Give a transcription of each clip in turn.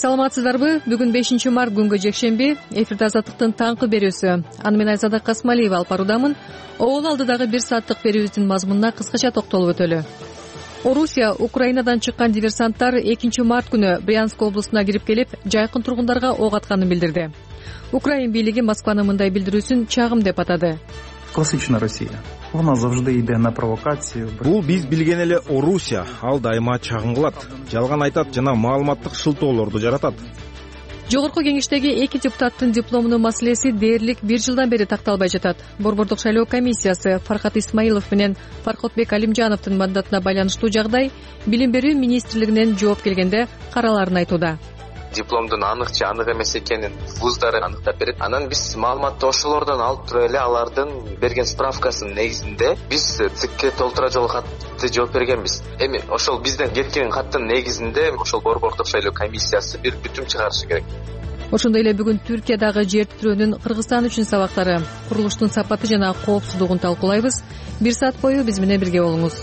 Саламатсыздарбы? Бүгүн 5 март күнгө жекшемби. Эфирде Азаттыктын таңкы берүүсү. Аны мен Айзада Касмалиева алып баруудамын. Оол алдыдагы 1 сааттык берүүбүздүн мазмунуна кыскача токтолуп өтөлү. Орусия Украинадан чыккан диверсанттар 2 март күнү Брянск облусуна кирип келип, жайкын тургундарга ок атканын билдирди. Украин бийлиги Москванын мындай билдирүүсүн чагым деп атады. Классична Россия. Вона завжди йде на провокацию. Бул биз билген эле Орусия, ал дайыма чагым кылат, жалган айтат жана маалыматтык шылтоолорду жаратат. Жогорку кеңештеги 2 депутаттын дипломунун маселеси дээрлик 1 жылдан бери такталбай жатат. Борбордук шайлоо комиссиясы Фархат Исмаилов менен Фаркотбек Алимжановдун мандатына байланыштуу жагдай Билим берүү министрлигинен жооп келгенде караларын айтууда. Дипломдун анык же анык эмес экенин вуздары аныктап берет. Анан биз маалыматты ошолордон алып туруп эле алардын берген справкасынын негизинде биз ЦИКке толтура жолу катты жооп бергенбиз. Эми ошол бизден кеткен каттын негизинде ошол борбордук шайлоо комиссиясы бир бүтүм чыгарышы керек. Ошондой эле бүгүн Түркиядагы жер тирөөнүн Кыргызстан үчүн сабактары, курулуштун сапаты жана коопсуздугун талкуулайбыз. 1 саат бою биз менен бирге болуңуз.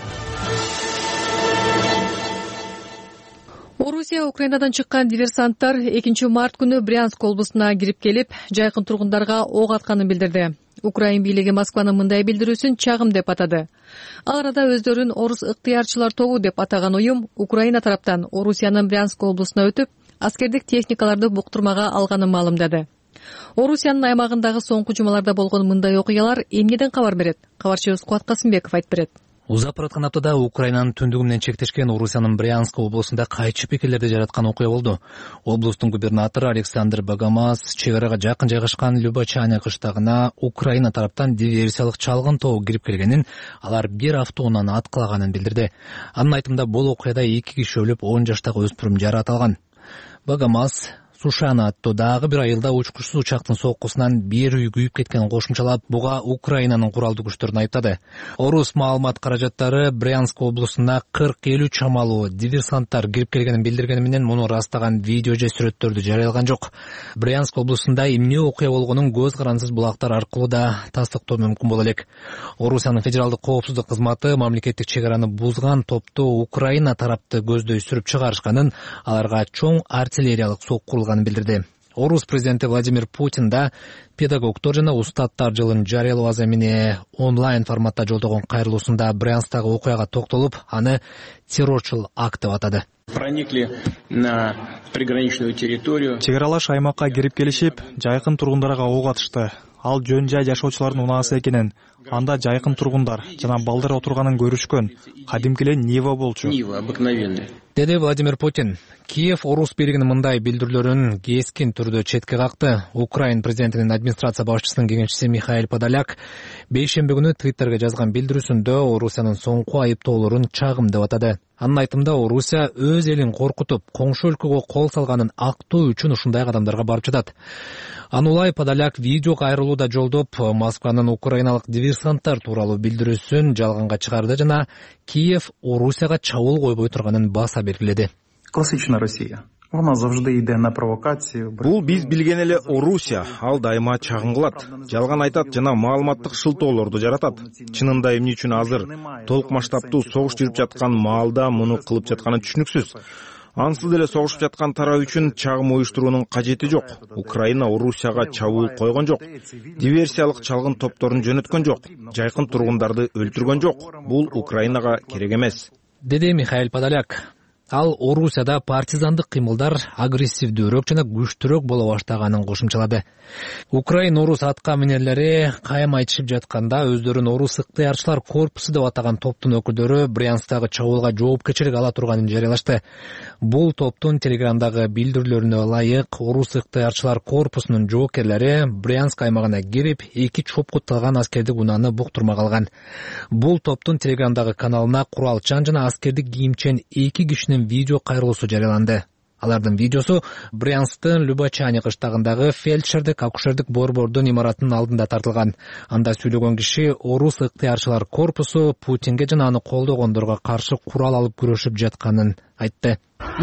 Орусия Украинадан чыккан диверсанттар 2 март күнү Брянск облусуна кирип келип, жайкын тургундарга ок атканын билдирди. Украин бийлиги Москванын мындай билдирүүсүн чагым деп атады. Ал арада өздөрүн орус ыктыярчылар тобу деп атаган уюм Украина тараптан Орусиянын Брянск облусуна өтүп, аскердик техникаларды буктурмага алганын маалымдады. Орусиянын аймагындагы соңку жумаларда болгон мындай окуялар эмнеден кабар берет? Кабарчыбыз Кубат Касымбеков айтып берет. Узап бараткан аптада Украинанын түндүгү менен чектешкен Орусиянын Брянск облусунда кайчы пикирлерди жараткан окуя болду. Облустун губернатору Александр Богомаз чек арага жакын жайгашкан Любачаня кыштагына Украина тараптан диверсиялык чалгын тобу кирип келгенин, алар 1 автоунааны аткалаганын билдирди. Анын айтымында бул окуяда 2 киши өлүп, 10 жаштагы өспүрүм жаратылган. Богомаз Сушана аттуу дагы бир айылда учкучсуз учактын соккусунан 1 үй күйүп кеткенин кошумчалап, буга Украинанын куралдуу күчтөрүн айыптады. Орус маалымат каражаттары Брянск облусуна 40-50 чамалуу диверсанттар кирип келгенин билдиргени менен муну ырастаган видео же сүрөттөрдү жарыялаган жок. Брянск облусунда эмне окуя болгонун көз карансыз булактар аркылуу да тастыктоо мүмкүн боло элек. Орусиянын федералдык коопсуздук кызматы мамлекеттик чек араны бузган топту Украина тарапты көздөй сүрүп чыгарышканын, аларга чоң артиллериялык сокку билдирди. Орус президенти Владимир Путин да педагогдор жана устаттар жылын жарыялоо аземине онлайн форматта жолдогон кайрылуусунда Брянсктагы окуяга токтолуп, аны террорчул акт деп атады. Проникли на приграничную территорию. Чек аралаш аймакка кирип келишип, жайкын тургундарга ок атышты. Ал жөн жай жашоочулардын унаасы экенин, анда жайкын тургундар жана балдар отурганын көрүшкөн. Кадимки эле Нива болчу. Нива обыкновенный. Деди Владимир Путин. Киев орус бийлигинин мындай билдирүүлөрүн кескин түрдө четке какты. Украин президентинин администрация башчысынын кеңешчиси Михаил Подоляк бейшемби күнү Твиттерге жазган билдирүүсүндө Орусиянын соңку айыптоолорун чагым деп атады. Анын айтымында Орусия өз элин коркутуп, коңшу өлкөгө кол салганын актоо үчүн ушундай кадамдарга барып жатат. Анулай Подоляк видео кайрылууда жолдоп, Москванын украиналык диверсанттар тууралуу билдирүүсүн жалганга чыгарды жана Киев Орусияга чабуул койбой турганын баса белгиледи. Классична Россия. Вона завжди йде на провокацию. Бул биз билген эле Орусия, ал дайыма чагым кылат, жалган айтат жана маалыматтык шылтоолорду жаратат. Чынында эмне үчүн азыр толук масштабтуу согуш жүрүп жаткан маалда муну кылып жатканы түшүнүксүз. Ансыз деле согушуп жаткан тарап үчүн чагым уюштуруунун кажети жок. Украина Орусияга чабуул койгон жок. Диверсиялык чалгын топторун жөнөткөн жок. Жайкын тургундарды өлтүргөн жок. Бул Украинага керек эмес, деди Михаил Подоляк. Ал Орусияда партизандык кыймылдар агрессивдүүрөөк жана күчтүүрөөк боло баштаганын кошумчалады. Украин орус атка минерлери кайым айтышып жатканда өздөрүн орус ыктыярчылар корпусу деп атаган топтун өкүлдөрү Брянсктагы чабуулга жоопкерчилик ала турганын жарыялашты. Бул топтун телеграмдагы билдирүүлөрүнө ылайык орус ыктыярчылар корпусунун жоокерлери Брянск аймагына кирип, 2 чопкутталган аскердик унааны буктурмага алган. Бул топтун телеграмдагы каналына куралчан жана аскердик кийимчен 2 кишинин видео кайрылуусу жарыяланды. Алардын видеосу Брянсктын Любачаня кыштагындагы фельдшердик акушердик борбордун имаратынын алдында тартылган. Анда сүйлөгөн киши орус ыктыярчылар корпусу Путинге жана аны колдогондорго каршы курал алып күрөшүп жатканын айтты.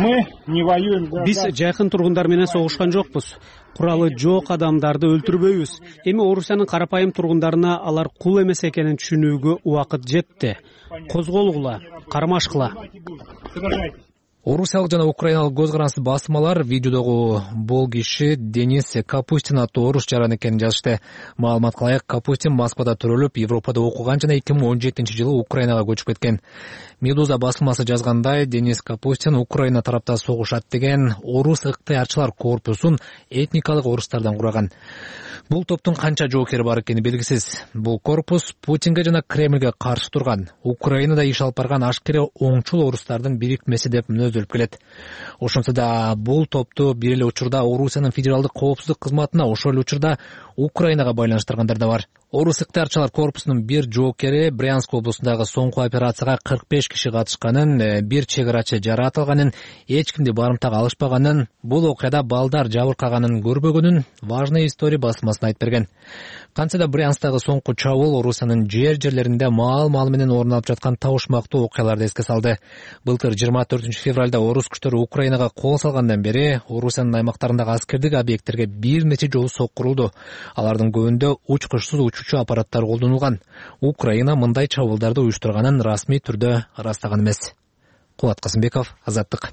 Биз жайкын тургундар менен согушкан жокпуз. Куралы жок адамдарды өлтүрбөйбүз. Эми Орусиянын карапайым тургундарына алар кул эмес экенин түшүнүүгө убакыт жетти. Козголгула, кармашкыла. Орусиялык жана украиналык көз карансыз басмалар видеодогу бул киши Денис Капустин аттуу орус жаран экенин жазышты. Маалыматка ылайык, Капустин Москвада төрөлүп, Европада окуган жана 2017-жылы Украинага көчүп кеткен. Медуза басылмасы жазгандай, Денис Капустин Украина тарапта согушат деген орус ыктыярчылар корпусун этникалык орустардан кураган. Бул топтун канча жоокери бар экени белгисиз. Бул корпус Путинге жана Кремльге каршы турган, Украинада иш алып барган ашкере оңчул орустардын бириктмеси деп мүнөздөлүп келет. Ошонсо да бул топту бир эле учурда Орусиянын федералдык коопсуздук кызматына, ошол эле учурда Украинага байланыштыргандар да бар. Орус ыктыярчылар корпусунун бир жоокери Брянск облусундагы соңку операцияга 45 киши катышканын, бир чек арачы жаратылганын, эч кимди барымтага алышпаганын, бул окуяда балдар жабыркаганын көрбөгөнүн важная история басмасына айтып берген. Кантсе да Брянсктагы соңку чабуул Орусиянын жерлеринде маал менен орун алып жаткан табышмактуу окуяларды эске салды. Былтыр 24 февралда орус күчтөрү Украинага кол салгандан бери Орусиянын аймактарындагы аскердик объекттерге бир нече жолу соккурулду. Алардын көбүндө учкучсуз учуучу аппараттар колдонулган. Украина мындай чабуулдарды уюштурганын расмий түрдө ырастаган эмес. Кубат Касымбеков, Азаттык.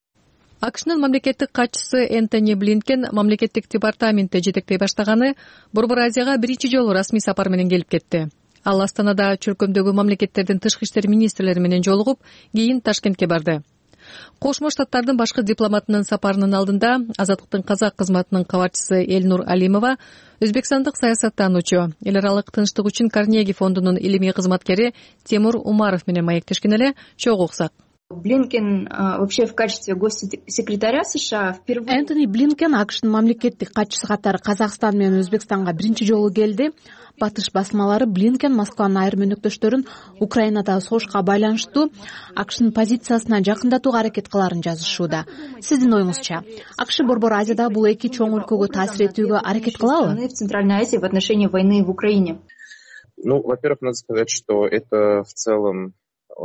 АКШнын мамлекеттик катчысы Энтони Блинкен мамлекеттик департаментти жетектей баштаганы Борбор Азияга биринчи жолу расмий сапар менен келип кетти. Ал Астанада чөлкөмдөгү мамлекеттердин тышкы иштер министрлери менен жолугуп, кийин Ташкентке барды. Кошмо Штаттардын башкы дипломатынын сапарынын алдында Азаттыктын казак кызматынын кабарчысы Элнур Алимова, өзбекстандык саясаттануучу, эл аралык тынчтык үчүн Карнеги фондунун илимий кызматкери Тимур Умаров менен маектешкен эле чогуу уксак. Блинкен вообще в качестве госсекретаря США впервые... Энтони Блинкен АКШнын мамлекеттик катчысы катары Казакстан менен Өзбекстанга биринчи жолу келди. Батыш басмалары Блинкен Москванын айрым өнөктөштөрүн Украинадагы согушка байланыштуу АКШнын позициясына жакындатууга аракет кылаарын жазышууда. Сиздин оюңузча, АКШ Борбор Азияда бул эки чоң өлкөгө таасир этүүгө аракет кылабы? В Центральной Азии в отношении войны в Украине. Во-первых, надо сказать, что это в целом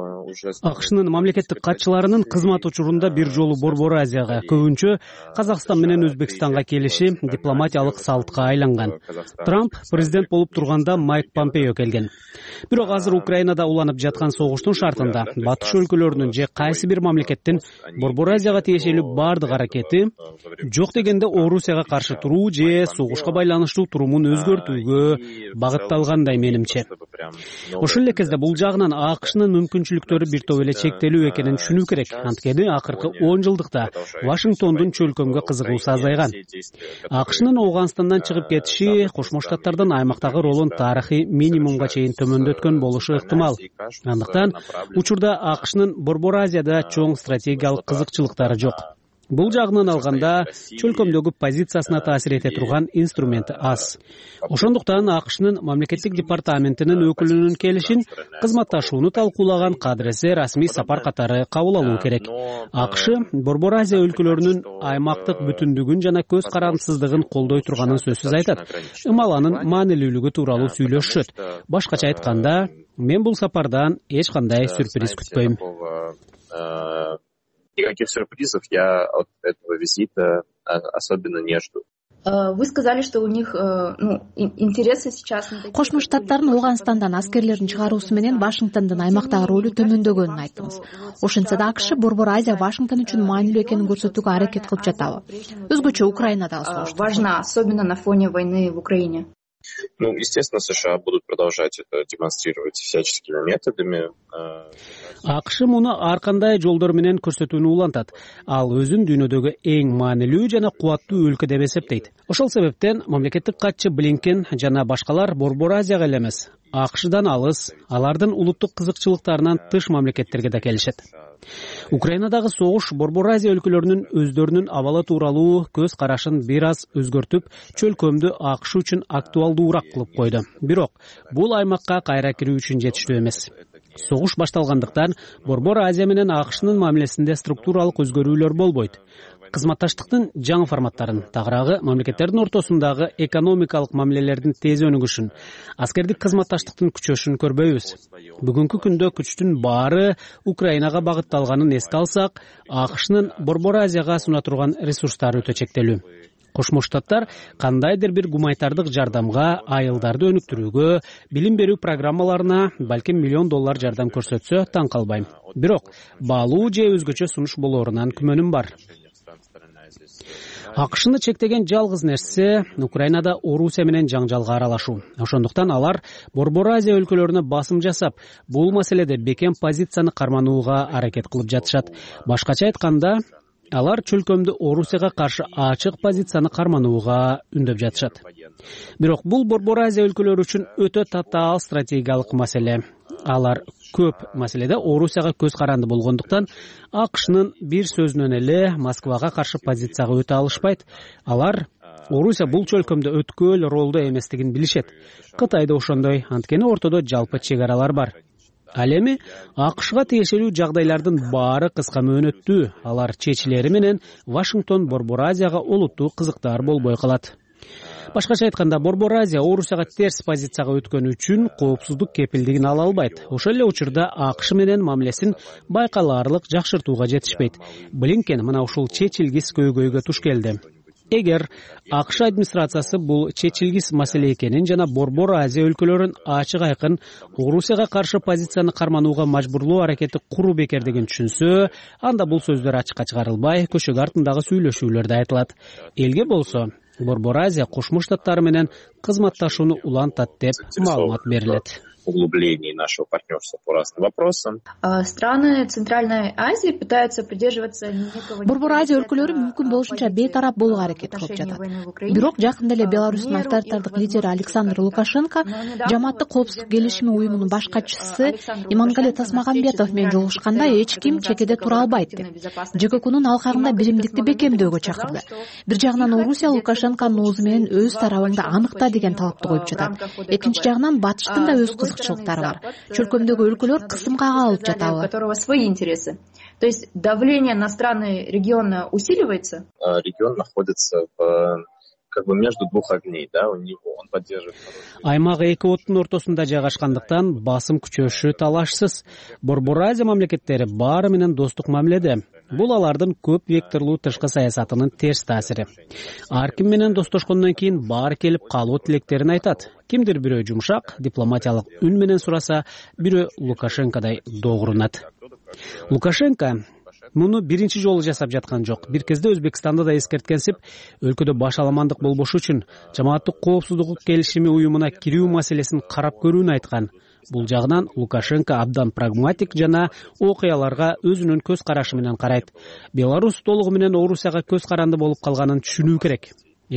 АКШнын мамлекеттик катчыларынын кызмат учурунда бир жолу Борбор Азияга, көбүнчө Казакстан менен Өзбекстанга келиши дипломатиялык салтка айланган. Трамп президент болуп турганда Майк Помпео келген. Бирок азыр Украинада уланып жаткан согуштун шартында батыш өлкөлөрүнүн же кайсы бир мамлекеттин Борбор Азияга тиешелүү бардык аракети жок дегенде Орусияга каршы туруу же согушка байланыштуу турумун өзгөртүүгө багытталгандай менимче. Ошол эле кезде бул жагынан АКШнын мүмкүнчүлүктөрү бир топ эле чектелүү экенин түшүнүү керек. Анткени акыркы 10 жылдыкта Вашингтондун чөлкөмгө кызыгуусу азайган. АКШнын Ооганстандан чыгып кетиши Кошмо Штаттардын аймактагы ролун тарыхый минимумга чейин төмөндөткөн болушу ыктымал. Андыктан учурда АКШнын Борбор Азияда чоң стратегиялык кызыкчылыктары жок. Бул жагынан алганда чөлкөмдөгү позициясына таасир эте турган инструменти аз. Ошондуктан АКШнын мамлекеттик департаментинин өкүлүнүн келишин кызматташууну талкуулаган кадыресе расмий сапар катары кабыл алуу керек. АКШ Борбор Азия өлкөлөрүнүн аймактык бүтүндүгүн жана көз карандысыздыгын колдой турганын сөзсүз айтат. Анын маанилүүлүгү тууралуу сүйлөшүшөт. Башкача айтканда, мен бул сапардан эч кандай сюрприз күтпөйм. Никаких сюрпризов я от этого визита особенно не жду. Вы сказали, что у них интересы сейчас... Кошмо Штаттардын Ооганстандан аскерлерин чыгаруусу менен Вашингтондун аймактагы ролу төмөндөгөнүн айттыңыз. Ошентсе да АКШ Борбор Азия Вашингтон үчүн маанилүү экенин көрсөтүүгө аракет кылып жатабы? Өзгөчө Украинадагы согуш. Важно, особенно на фоне войны в Украине. Естественно, США будут продолжать это демонстрировать всяческими методами. АКШ муну ар кандай жолдор менен көрсөтүүнү улантат. Ал өзүн дүйнөдөгү эң маанилүү жана кубаттуу өлкө деп эсептейт. Ошол себептен мамлекеттик катчы Блинкен жана башкалар Борбор Азияга эле эмес, АКШдан алыс, алардын улуттук кызыкчылыктарынан тыш мамлекеттерге да келишет. Украинадагы согуш Борбор Азия өлкөлөрүнүн өздөрүнүн абалы тууралуу көз карашын бир аз өзгөртүп, чөлкөмдү АКШ үчүн актуалдуураак кылып койду. Бирок бул аймакка кайра кирүү үчүн жетиштүү эмес. Согуш башталгандыктан Борбор Азия менен АКШнын мамилесинде структуралык өзгөрүүлөр болбойт. Кызматташтыктын жаңы форматтарын, тагыраагы мамлекеттердин ортосундагы экономикалык мамилелердин тез өнүгүшүн, аскердик кызматташтыктын күчөшүн көрбөйбүз. Бүгүнкү күндө күчтүн баары Украинага багытталганын эске алсак, АКШнын Борбор Азияга суна турган ресурстары өтө чектелүү. Кошмо Штаттар кандайдыр бир гуманитардык жардамга, айылдарды өнүктүрүүгө, билим берүү программаларына балким $1,000,000 жардам көрсөтсө таң калбайм. Бирок баалуу же өзгөчө сунуш болоорунан күмөнүм бар. АКШны чектеген жалгыз нерсе Украинада Орусия менен жаңжалга аралашуу. Ошондуктан алар Борбор Азия өлкөлөрүнө басым жасап, бул маселеде бекем позицияны карманууга аракет кылып жатышат. Башкача айтканда, алар чөлкөмдү Орусияга каршы ачык позицияны карманууга үндөп жатышат. Бирок бул Борбор Азия өлкөлөрү үчүн өтө татаал стратегиялык маселе. Алар көп маселеде Орусияга көз каранды болгондуктан АКШнын бир сөзүнөн эле Москвага каршы позицияга өтө алышпайт. Алар Орусия бул чөлкөмдө өткөл ролдо эместигин билишет. Кытай да ошондой, анткени ортодо жалпы чек аралар бар. Ал эми АКШга тиешелүү жагдайлардын баары кыска мөөнөттүү. Алар чечилери менен Вашингтон Борбор Азияга олуттуу кызыктар болбой калат. Башкача айтканда, Борбор Азия Орусияга терс позицияга өткөнү үчүн коопсуздук кепилдигин ала албайт. Ошол эле учурда АКШ менен мамилесин байкалаарлык жакшыртууга жетишпейт. Блинкен мына ушул чечилгис көйгөйгө туш келди. Эгер АКШ администрациясы бул чечилгис маселе экенин жана Борбор Азия өлкөлөрүн ачык айкын Орусияга каршы позицияны карманууга мажбурлоо аракети куруу бекердигин түшүнсө, анда бул сөздөр ачыкка чыгарылбай, көшөгө артындагы сүйлөшүүлөрдө айтылат. Элге болсо, Борбор Азия Кошмо Штаттары менен кызматташууну улантат деп маалымат берилет. Углублении нашего партнерства по разным вопросам. Страны Центральной Азии пытаются придерживаться некого... Борбор Азия өлкөлөрү мүмкүн болушунча бейтарап болууга аракет кылып жатат. Бирок жакында эле Беларустун авторитардык лидери Александр Лукашенко жамааттык коопсуздук келишими уюмунун баш катчысы Имангале Тасмагамбетов менен жолугушканда эч ким чекеде тура албайт деп, ЖККнун алкагында биримдикти бекемдөөгө чакырды. Бир жагынан Орусия Лукашенконун оозу менен өз тарабыңды аныкта деген талапты коюп жатат. Экинчи жагынан батыштын да өз кызыкчылыктары бар. Чөлкөмдөгү өлкөлөр кысымга алып жатабы. У которого свои интересы. То есть давление на страны региона усиливается? Регион находится между двух огней, да, он поддерживает. Аймак эки оттун ортосунда жайгашкандыктан басым күчөшү талашсыз. Борбор Азия мамлекеттери баары менен достук мамиледе. Бул алардын көп векторлуу тышкы саясатынын терс таасири. Ар ким менен достошкондон кийин баары келип калуу тилектерин айтат. Кимдир бирөө жумшак, дипломатиялык үн менен сураса, бирөө Лукашенкодай догурунат. Лукашенко муну биринчи жолу жасап жаткан жок. Бир кезде Өзбекстанды да эскерткенсип, өлкөдө баш аламандык болбош үчүн жамааттык коопсуздук келишими уюмуна кирүү маселесин карап көрүүнү айткан. Бул жагынан Лукашенко абдан прагматик жана окуяларга өзүнүн көз карашы менен карайт. Беларус толугу менен Орусияга көз каранды болуп калганын түшүнүү керек.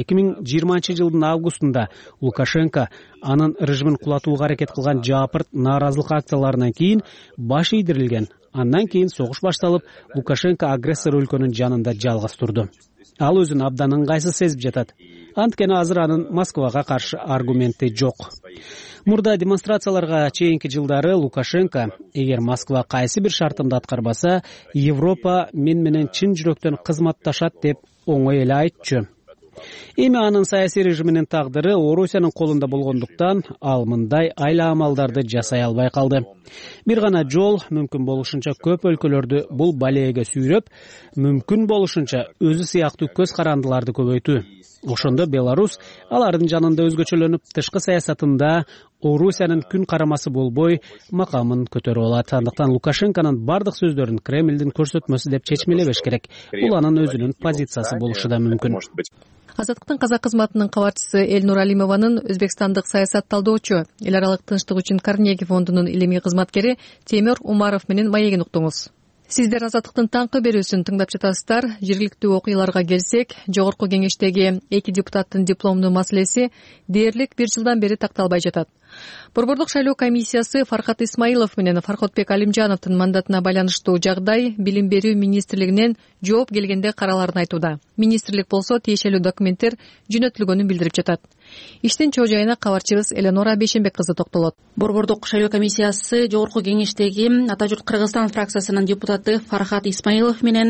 2020 жылдын августунда Лукашенко анын режимин кулатууга аракет кылган жапырт нааразылык акцияларынан кийин баш ийдирилген. Андан кийин согуш башталып, Лукашенко агрессор өлкөнүн жанында жалгыз турду. Ал өзүн абдан ыңгайсыз сезип жатат. Анткени азыр анын Москвага каршы аргументи жок. Мурда демонстрацияларга чейинки жылдары Лукашенко, эгер Москва кайсы бир шартымды аткарбаса, Европа мен менен чын жүрөктөн кызматташат деп оңой эле айтчу. Эми анын саясий режиминин тагдыры Орусиянын колунда болгондуктан ал мындай айла амалдарды жасай албай калды. Бир гана жол мүмкүн болушунча көп өлкөлөрдү бул балеге сүйрөп, мүмкүн болушунча өзү сыяктуу көз карандыларды көбөйтүү. Ошондо Беларус алардын жанында өзгөчөлөнүп, тышкы саясатында Орусиянын күн карамасы болбой макамын көтөрүп алат. Андыктан Лукашенконун бардык сөздөрүн Кремлдин көрсөтмөсү деп чечмелебеш керек. Бул анын өзүнүн позициясы болушу да мүмкүн. Азаттыктын казак кызматынын кабарчысы Элнур Алимованын өзбекстандык саясат талдоочу, эл аралык тынчтык үчүн Карнеги фондунун илимий кызматкери Темир Умаров менен маегин уктуңуз. Сиздер Азаттыктын таңкы берүүсүн тыңдап жатасыздар. Жергиликтүү окуяларга келсек, жогорку кеңештеги эки депутаттын дипломдуу маселеси дээрлик 1 жылдан бери такталбай жатат. Борбордук шайлоо комиссиясы Фархат Исмаилов менен Фархотбек Алимжановдун мандатына байланыштуу жагдай Билим берүү министрлигинен жооп келгенде караларын айтууда. Министрлик болсо тиешелүү документтер жөнөтүлгөнүн билдирип жатат. Иштин чоо жайына кабарчыбыз Эленора Бейшенбек кызы токтолот. Борбордук шайлоо комиссиясы жогорку кеңештеги Ата журт Кыргызстан фракциясынын депутаты Фархат Исмаилов менен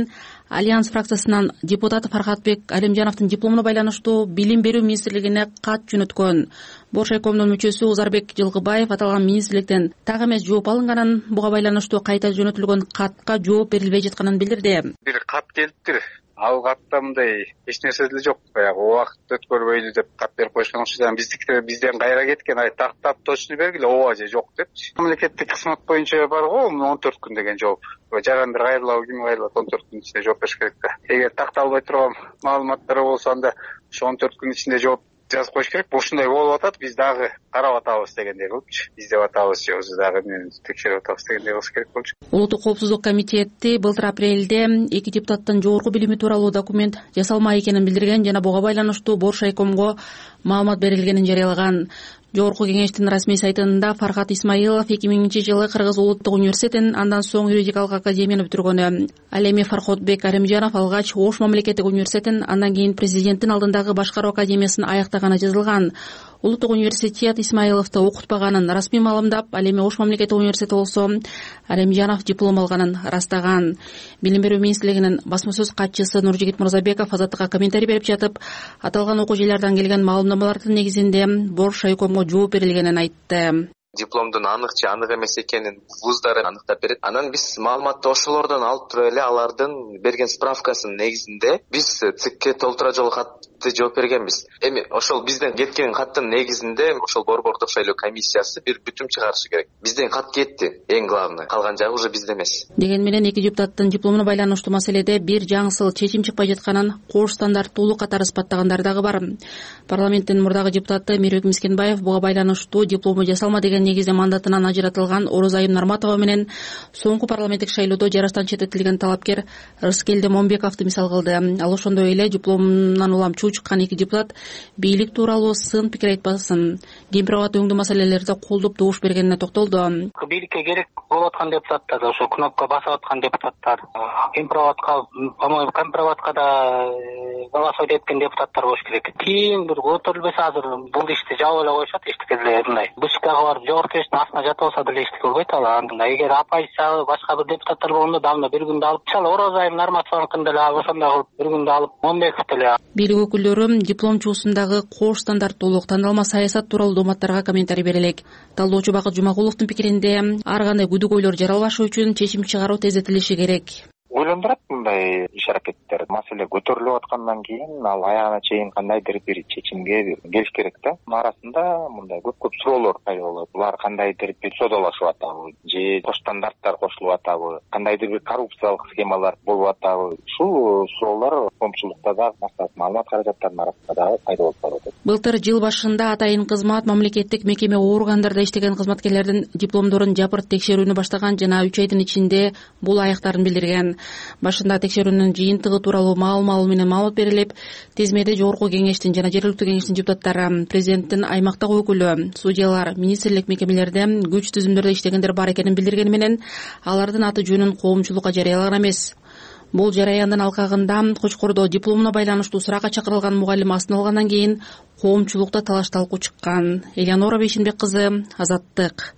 Альянс фракциясынан депутат Фархатбек Алимжановдун дипломуна байланыштуу Билим берүү министрлигине кат жөнөткөн. Боршайкомдун мүчөсү Узарбек Жылгыбаев аталган министрликтен так эмес жооп алынганын, буга байланыштуу кайта жөнөтүлгөн катка жооп берилбей жатканын билдирди. Бир кат келиптир. Ал катта мындай эч нерсе деле жок. Баягы убакыт өткөрбөйлү деп кат берип коюшкан окшойт. Бизден кайра кеткен, тактап точно бергиле, ооба же жок депчи. Мамлекеттик кызмат боюнча бар го 14 күн деген жооп. Жарандыр кайрылабы, ким кайрылат 14 күн ичинде жооп бериш керек да. Эгер такталбай турган маалыматтар болсо анда ошо 14 күн ичинде жооп жазып коюш керек. Ушундай болуп атат, биз дагы карап атабыз дегендей кылыпчы. Издеп атабыз, же өзү дагы текшерип атабыз дегендей кылыш керек болчу. Улуттук коопсуздук комитети былтыр апрелде 2 депутаттын жогорку билими тууралуу документ жасалмай экенин билдирген жана буга байланыштуу Боршайкомго маалымат берилгенин жарыялаган. Жогорку кеңештин расмий сайтында Фархат Исмаилов 2000-жылы Кыргыз улуттук университетин, андан соң юридикалык академияны бүтүргөнү. Ал эми Фархатбек Алимжанов алгач Ош мамлекеттик университетин, андан кийин президенттин алдындагы башкаруу академиясын аяктаганы жазылган. Улуттук университет Исмаиловду окутпаганын расмий маалымдап, ал эми Ош мамлекеттик университети болсо Алимжанов диплом алганын ырастаган. Билим берүү министрлигинин басма сөз катчысы Нуржигит Мурзабеков Азаттыкка комментарий берип жатып, аталган окуу жайлардан келген маалымдамалардын негизинде Боршайкомго жооп берилгенин айтты. Дипломдун анык же анык эмес экенин вуздары аныктап берет. Анан биз маалыматты ошолордон алып туруп эле алардын берген справкасынын негизинде биз ЦИКке толтура жолу катты жооп бергенбиз. Эми ошол бизден кеткен каттын негизинде ошол борбордук шайлоо комиссиясы бир бүтүм чыгарышы керек. Бизден кат кетти, эң главный. Калган жагы уже бизде эмес. Деген менен 2 депутаттын дипломуна байланыштуу маселеде бир жаңысыл чечим чыкпай жатканын кош стандарттуулук катары испаттагандар дагы бар. Парламенттин мурдагы депутаты Мирбек Мискенбаев буга байланыштуу диплому жасалма деген негизде мандатынан ажыратылган Орозайым Нарматова менен соңку парламенттик шайлоодо жараштан четтетилген талапкер Рыскелди Момбековду мисал кылды. Ал ошондой эле дипломунан улам чуу чыккан 2 депутат бийлик тууралуу сын пикир айтпасын, кемпирабад өңдүү маселелерде колдоп добуш бергенине токтолду. Бийликке керек болуп аткан депутаттар, ошо кнопка басып аткан депутаттар, кемпирабадка, по-моему, кемпирабадка да голосовать эткен депутаттар болуш керек. Кийин бир көтөрүлбөсө азыр бул ишти жаап эле коюшат, эчтеке деле мындай. Бышкага барып жогорку кеңештин астына жатып алса деле эчтеке болбойт ал. Анда эгер оппозиция башка бир депутаттар болгондо давно бир күндө алып, мисалы Орозайым Нарматованыкын деле ошондой кылып бир күндө алып, Момбеков деле. Бийлик өкүлдөрү дипломчусундагы кош стандарттуулук, тандалма саясат тууралуу дооматтарга комментарий берелек. Талдоочу Бакыт Жумагуловдун пикиринде ар кандай күдүкөйлөр жаралбашы үчүн чечим чыгаруу тездетилиши керек. Ойлондурат мындай иш аракеттер. Маселе көтөрүлүп аткандан кийин ал аягына чейин кандайдыр бир чечимге келиш керек да. Арасында мындай көп суроолор пайда болот. Булар кандайдыр бир содалашып атабы, же кош стандарттар кошулуп атабы, кандайдыр бир коррупциялык схемалар болуп атабы. Ушул суроолор коомчулукта да, массалык маалымат каражаттарынын арасында да пайда болуп атат. Былтыр жыл башында атайын кызмат мамлекеттик мекеме органдарда иштеген кызматкерлердин дипломдорун жапырт текшерүүнү баштаган жана 3 айдын ичинде бул аяктарын билдирген. Башында текшерүүнүн жыйынтыгы тууралуу маалымат менен маалымат берилип, тизмеде жогорку кеңештин жана жергиликтүү кеңештин депутаттары, президенттин аймактагы өкүлү, судьялар, министрлик мекемелерде күч түзүмдөрдө иштегендер бар экенин билдиргени менен алардын аты жөнүн коомчулукка жарыялаган эмес. Бул жараяндын алкагында Кочкордо дипломуна байланыштуу суракка чакырылган мугалим астын алгандан кийин коомчулукта талаш-талкуу чыккан. Элеонора Бейшенбек кызы, Азаттык.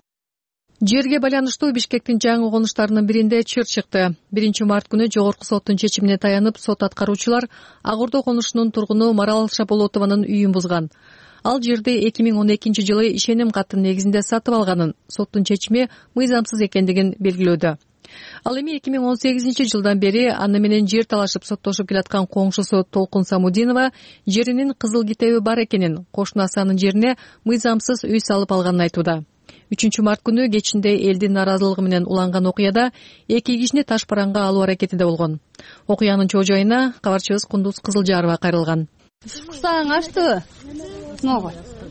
Жерге байланыштуу Бишкектин жаңы конуштарынын биринде чыр чыкты. 1-март күнү жогорку соттун чечимине таянып, сот аткаруучулар Ак Ордо конушунун тургуну Марал Шаполотованын үйүн бузган. Ал жерди 2012-жылы ишеним каттын негизинде сатып алганын, соттун чечими мыйзамсыз экендигин белгилөөдө. Ал эми 2018-жылдан бери аны менен жер талашып соттошуп келаткан коңшусу Толкун Самудинова жеринин кызыл китеби бар экенин, кошунасы анын жерине мыйзамсыз үй салып алганын айтууда. 3-март күнү кечинде элдин наразылыгы менен уланган окуяда 2 кишини таш бараңга алуу аракетинде болгон. Окуянын чоо-жайына кабарчыбыз Кундуз Кызылжарова кайрылган. Кусагың ачты. Снова.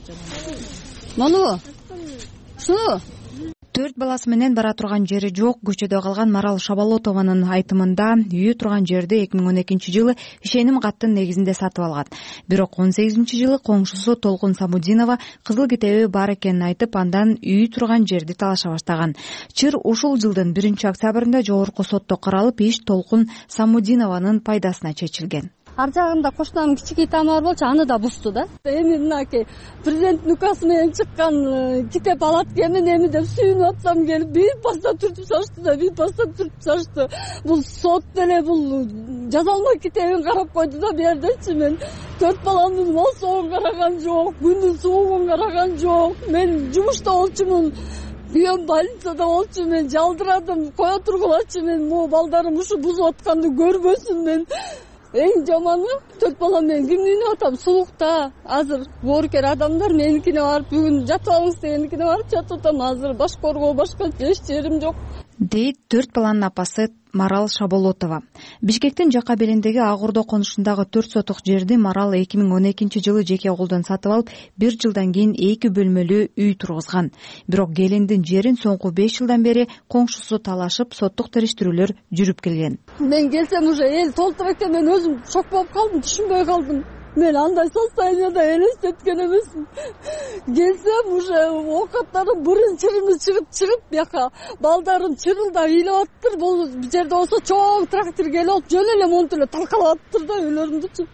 Мону. Су. 4 баласы менен бара турган жери жок көчөдө калган Марал Шабалотованын айтымында үйү турган жерди 2012-жылы ишеним каттын негизинде сатып алган. Бирок 18-жылы коңшусу Толкун Самудинова кызыл китеби бар экенин айтып, андан үйү турган жерди талаша баштаган. Чыр ушул жылдын 1-октябрында жогорку сотто каралып, иш Толкун Самудинованын пайдасына чечилген. ар жагында кошунамдын кичинекей тамы бар болчу, аны да бузду да. Эми мынакей президенттин указы менен чыккан китеп алат экенмин, эми деп сүйүнүп атсам келип бир паста түртүп салышты. Бул сот деле бул жазалма китебин карап койду да бердечи. Мен 4 баламдын мал соогун караган жок, күндүн суугун караган жок. Мен жумушта болчумун. Күйөөм больницада болчу, мен жалдырадым, кое тургулачы, мен могу балдарым ушу бузуп атканды көрбөсүн. Мен эң жаманы 4 балам менен кимди үйнөп атам, сулукта. Азыр боорукер адамдар меникине барып, бүгүн жатып алыңыз дегеникине барып жатып атам. Азыр баш коргоо башка эч жерим жок, дейт 4 баланын апасы Марал Шаболотова. Бишкектин жакка белиндеги Ак Ордо конушундагы 4 сотук жерди Марал 2012-жылы жеке колдон сатып алып, 1 жылдан кийин 2 бөлмөлүү үй тургузган. Бирок келиндин жерин соңку 5 жылдан бери коңшусу талашып, соттук териштирүүлөр жүрүп келген. Мен келсем уже эл толтура экен, мен өзүм шок болуп калдым, түшүнбөй калдым. Мен андай состоянияда элестеткен эмесмин. Келсем уже оокаттарым бұрын чыгып бияка балдарым чырылдап ыйлап аттыр. Бул жерде болсо чоң трактор келип жөн эле монтип эле талкалап аттыр да үйлөрүмдүчү.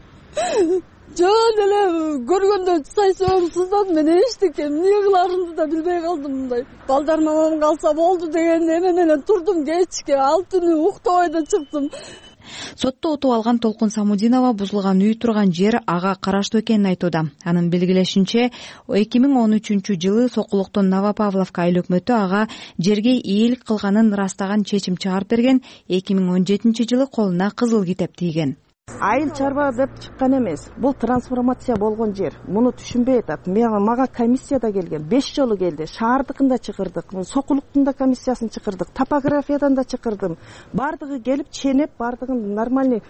Жөн эле көргөндө сайсоом сыздадым, мен эчтеке эмне кыларымды да билбей калдым. Мындай балдарым аман калса болду деген эме менен турдум кечке, ал түнү уктабай да чыктым. Сотто отуп алган Толкун Самудинова бузулган үй турган жер ага караштуу экенин айтууда. Анын белгилешинче, 2013-жылы Сокулуктун Новопавловка айыл өкмөтү ага жерге ийгилик кылганын ырастаган чечим чыгарып берген. 2017-жылы колуна кызыл китеп тийген. Айыл чарба деп чыккан эмес. Бул трансформация болгон жер. Муну түшүнбөй атат. Мага комиссияда келген. 5 жолу келди. Шаардыкын да чакырдык. Сокулуктун да комиссиясын чакырдык. Топографиядан да чакырдым. Бардыгы келип ченеп, бардыгын нормальный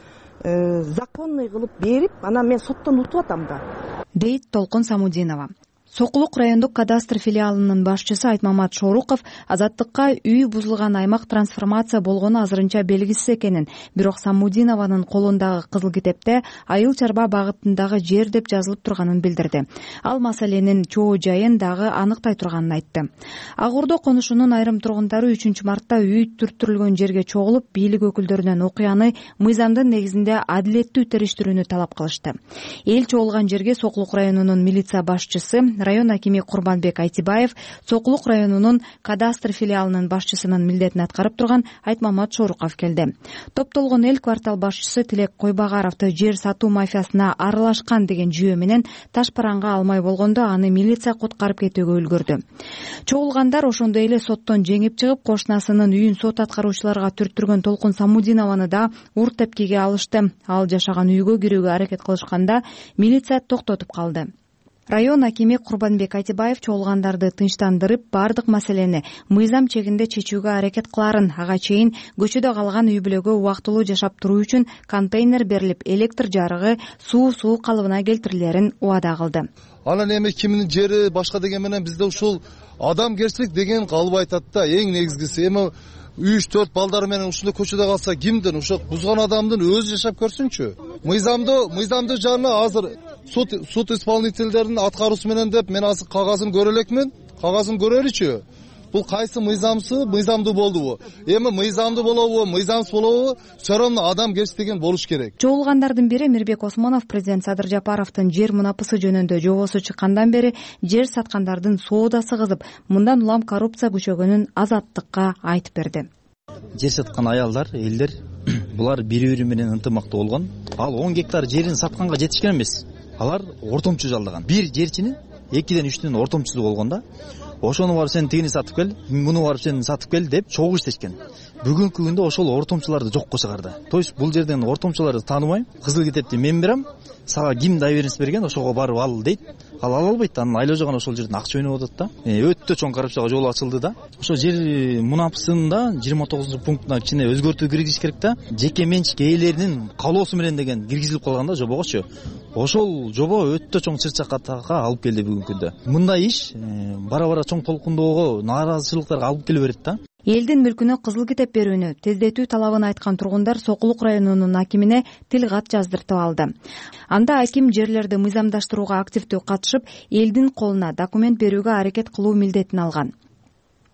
законный кылып берип, анан мен соттон утуп атам да, дейт Толкун Самудинова. Сокулук райондук кадастр филиалынын башчысы Айтмамат Шоруков азаттыкка үй бузулган аймак трансформация болгону азырынча белгисиз экенин, бирок Самудинованын колундагы кызыл китепте айыл чарба багытындагы жер деп жазылып турганын билдирди. Ал маселенин чоо жайын дагы аныктай турганын айтты. Ак Ордо конушунун айрым тургундары 3-мартта үй түрттүрүлгөн жерге чогулуп, бийлик өкүлдөрүнөн окуяны мыйзамдын негизинде адилеттүү териштирүүнү талап кылышты. Эл чогулган жерге Сокулук районунун милиция башчысы, район акими Курбанбек Айтибаев, Сокулук районунун кадастр филиалынын башчысынын милдетин аткарып турган Айтмамат Шоруков келди. Топтолгон эл квартал башчысы Тилек Койбагаровду жер сатуу мафиясына аралашкан деген жүйө менен таш параңга алмай болгондо аны милиция куткарып кетүүгө үлгүрдү. Чогулгандар ошондой эле соттон жеңип чыгып, кошунасынын үйүн сот аткаруучуларга түрттүргөн Толкун Самудинованы да ур тепкиге алышты. Ал жашаган үйгө кирүүгө аракет кылышканда милиция токтотуп калды. Район акими Курбанбек Айтибаев чогулгандарды тынчтандырып, бардык маселени мыйзам чегинде чечүүгө аракет кыларын, ага чейин көчөдө калган үй бүлөгө убактылуу жашап туруу үчүн контейнер берилип, электр жарыгы, суу калыбына келтирилерин убада кылды. Анан эми кимдин жери башка деген менен бизде ушул адамгерчилик деген калып айтат да, эң негизгиси. Эми 3-4 балдары менен ушундай көчөдө калса кимдин, ошо бузган адамдын өзү жашап көрсүнчү. Мыйзамды жана азыр суд исполнительдеринин аткаруусу менен деп мен азыр кагазын көрө элекмин. Кагазын көрөлүчү. Бул кайсы мыйзамдуу болдубу? Эми мыйзамдуу болобу, мыйзамсыз болобу? Все равно адамгерчилик деген болуш керек. Чогулгандардын бири Мирбек Осмонов президент Садыр Жапаровдун жер мунапысы жөнүндө жобосу чыккандан бери жер саткандардын соодасы кызып, мындан улам коррупция күчөгөнүн Азаттыкка айтып берди. Жер саткан аялдар, элдер булар бири-бири менен ынтымактуу болгон. Ал 10 гектар жерин сатканга жетишкен эмес. Алар ортомчу жалдаган. Бир жерчинин 2-3 ортомчусу болгон да. Ошону барып сен тигини сатып кел, муну барып сен сатып кел деп чогуу иштешкен. Бүгүнкү күндө ошол ортомчуларды жокко чыгарды. То есть бул жерден ортомчуларды тааныбайм. Кызыл китепти мен берем. Сага ким доверенность берген, ошого барып ал дейт. Ал ала албайт. Анын айлоо жаган ошол жерден акча өнүп атат да. Өтө чоң коррупцияга жол ачылды да. Ошо жер мунапысында 29-пунктуна кичине өзгөртүү киргизиш керек да. Жеке менчик ээлеринин каалоосу менен деген киргизилип калган да жобогочу. Ошол жобо өтө чоң чыр-чакатага алып келди бүгүнкү күндө. Мындай иш бара-бара чоң толкундоого, нааразычылыктарга алып келе берет да. Элдин мүлкүнө кызыл китеп берүүнү тездетүү талабын айткан тургундар Сокулук районунун акимине тил кат жаздыртып алды. Анда аким жерлерди мыйзамдаштырууга активдүү катышып, элдин колуна документ берүүгө аракет кылуу милдетин алган.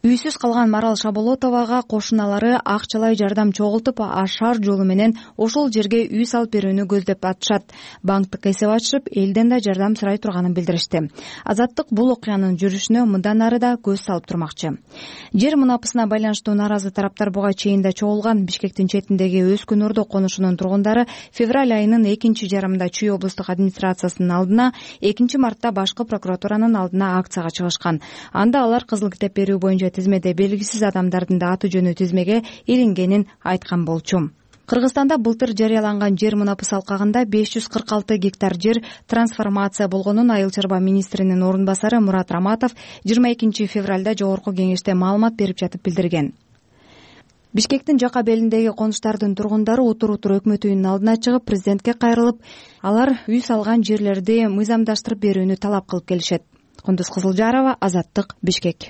Үйсүз калган Марал Шаболотовага кошуналары акчалай жардам чогултуп ашар жолу менен ошол жерге үй салып берүүнү көздөп атышат. Банктык эсеп ачышып, элден да жардам сурай турганын билдиришти. Азаттык бул окуянын жүрүшүнө мындан ары да көз салып турмакчы. Жер мунапысына байланыштуу нааразы тараптар буга чейин да чогулган. Бишкектин четиндеги Өскүн Ордо конушунун тургундары февраль айынын экинчи жарымында Чүй облустук администрациясынын алдына, 2-мартта башкы прокуратуранын алдына акцияга чыгышкан. Анда алар кызыл китеп берүү боюнча тизмеде белгисиз адамдардын да аты жөнү тизмеге илингенин айткан болчу. Кыргызстанда былтыр жарыяланган жер мунапысы алкагында 546 гектар жер трансформация болгонун Айыл чарба министринин орун басары Мурат Раматов 22 февралда жогорку кеңеште маалымат берип жатып билдирген. Бишкектин жака белиндеги конуштардын тургундары утур-утур өкмөт үйүнүн алдына чыгып, президентке кайрылып, алар үй салган жерлерди мыйзамдаштырып берүүнү талап кылып келишет. Кундуз Кызылжарова, Азаттык, Бишкек.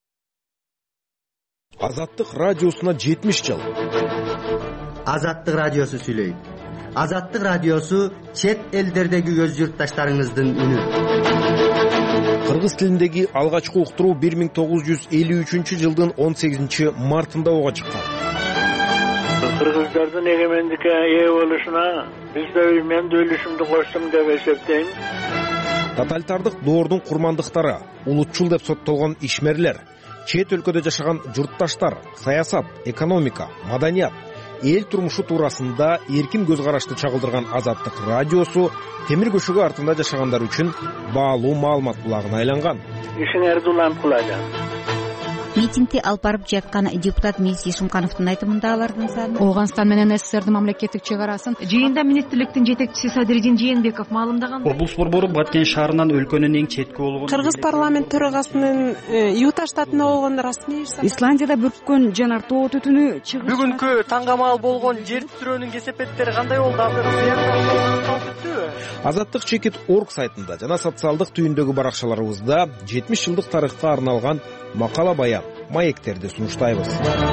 Азаттык радиосуна 70 жыл. Азаттык радиосу сүйлөйт. Азаттык радиосу чет элдердеги өз журтташтарыңыздын үнү. Кыргыз тилиндеги алгачкы уктуруу 1953 жылдын 18 мартында ого чыккан. Кыргыздардын эгемендикке ээ болушуна мен да үлүшүмдү коштум деп эсептейм. Тоталитардык доордун курмандыктары, улутчул деп соттолгон ишмерлер, чет өлкөдө жашаган журтташтар, саясат, экономика, маданият, эл турмушу туурасында эркин көз карашты чагылдырган Азаттык радиосу темир көшөгө артында жашагандар үчүн баалуу маалымат булагына айланган. Ишиңерди улам кылажам. Митингди алып барып жаткан депутат Миз Ишимкановдун айтымында алардын саны Ооганстан менен СССРдин мамлекеттик чек арасын жыйында министрликтин жетекчиси Садыридин Жээнбеков маалымдаган. Облус борбору Баткен шаарынан өлкөнүн эң четки болгон Кыргыз парламент төрагасынын Юта штатында болгон расмий Исландияда бүрккөн жанар тоо түтүнү чыгып. Бүгүнкү таңгамал болгон жер титирөөнүн кесепеттери кандай болду? Азаттык чекит орг сайтында жана социалдык түйүндөгү баракчаларыбызда 70 жылдык тарыхка арналган макала баян, маектерди сунуштайбыз.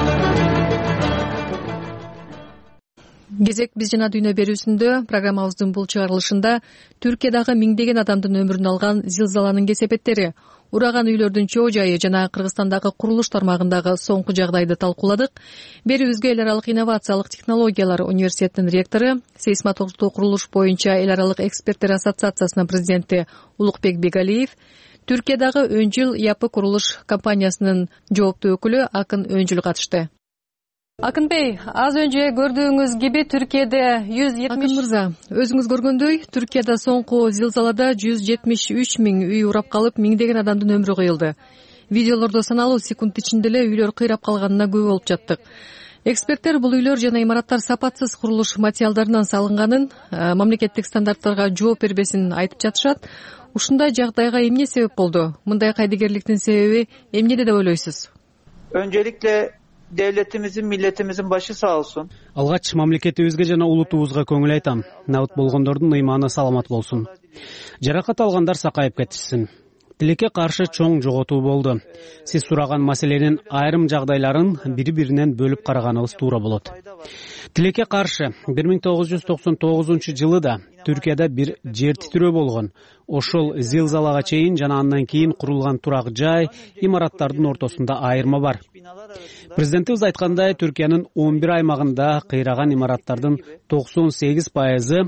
Кезек биз жана дүйнө берүүсүндө программабыздын бул чыгарылышында Түркиядагы миңдеген адамдын өмүрүн алган зилзаланын кесепеттери, ураган үйлөрдүн чоо жайы жана Кыргызстандагы курулуш тармагындагы соңку жагдайды талкууладык. Берүүбүзгө эл аралык инновациялык технологиялар университетинин ректору, сейсмотордуу курулуш боюнча эл аралык эксперттер ассоциациясынын президенти Улукбек Бегалиев, Түркиядагы Өнжүл Япы курулуш компаниясынын жооптуу өкүлү Акын Өнжүл катышты. Акын Бey, аз önce gördüğünüz gibi Türkiye'de 170... Akın Mırza, özünüz görgөндөй, Türkiye'de soңку zilzalada 173 миң үй урап калып, миңдеген адамдын өмүрү кыйылды. Видеолордо саналуу секунд ичинде эле үйлөр кыйрап калганына күбө болуп жаттык. Эксперттер бул үйлөр жана имараттар сапатсыз курулуш материалдарынан салынганын, мамлекеттик стандарттарга жооп бербесин айтып жатышат. Ушундай жагдайга эмне себеп болду? Мындай кайдыгерликтин себеби эмнеде деп ойлойсуз? Öncelikle devletimizin, milletimizin başı sağ olsun. Алгач мамлекетибизге жана улутубузга көңүл айтам. Набыт болгондордун ыйманы саламат болсун. Жаракат алгандар сакайып кетишсин. Тилекке каршы чоң жоготуу болду. Сиз сураган маселенин айрым жагдайларын бири-биринен бөлүп караганыбыз туура болот. Тилекке каршы 1999 жылы да Түркияда бир жер титирөө болгон. Ошол зилзалага чейин жана андан кийин курулган турак жай, имараттардын ортосунда айырма бар. Президентибиз айткандай, Түркиянын 11 аймагында кыйраган имараттардын 98%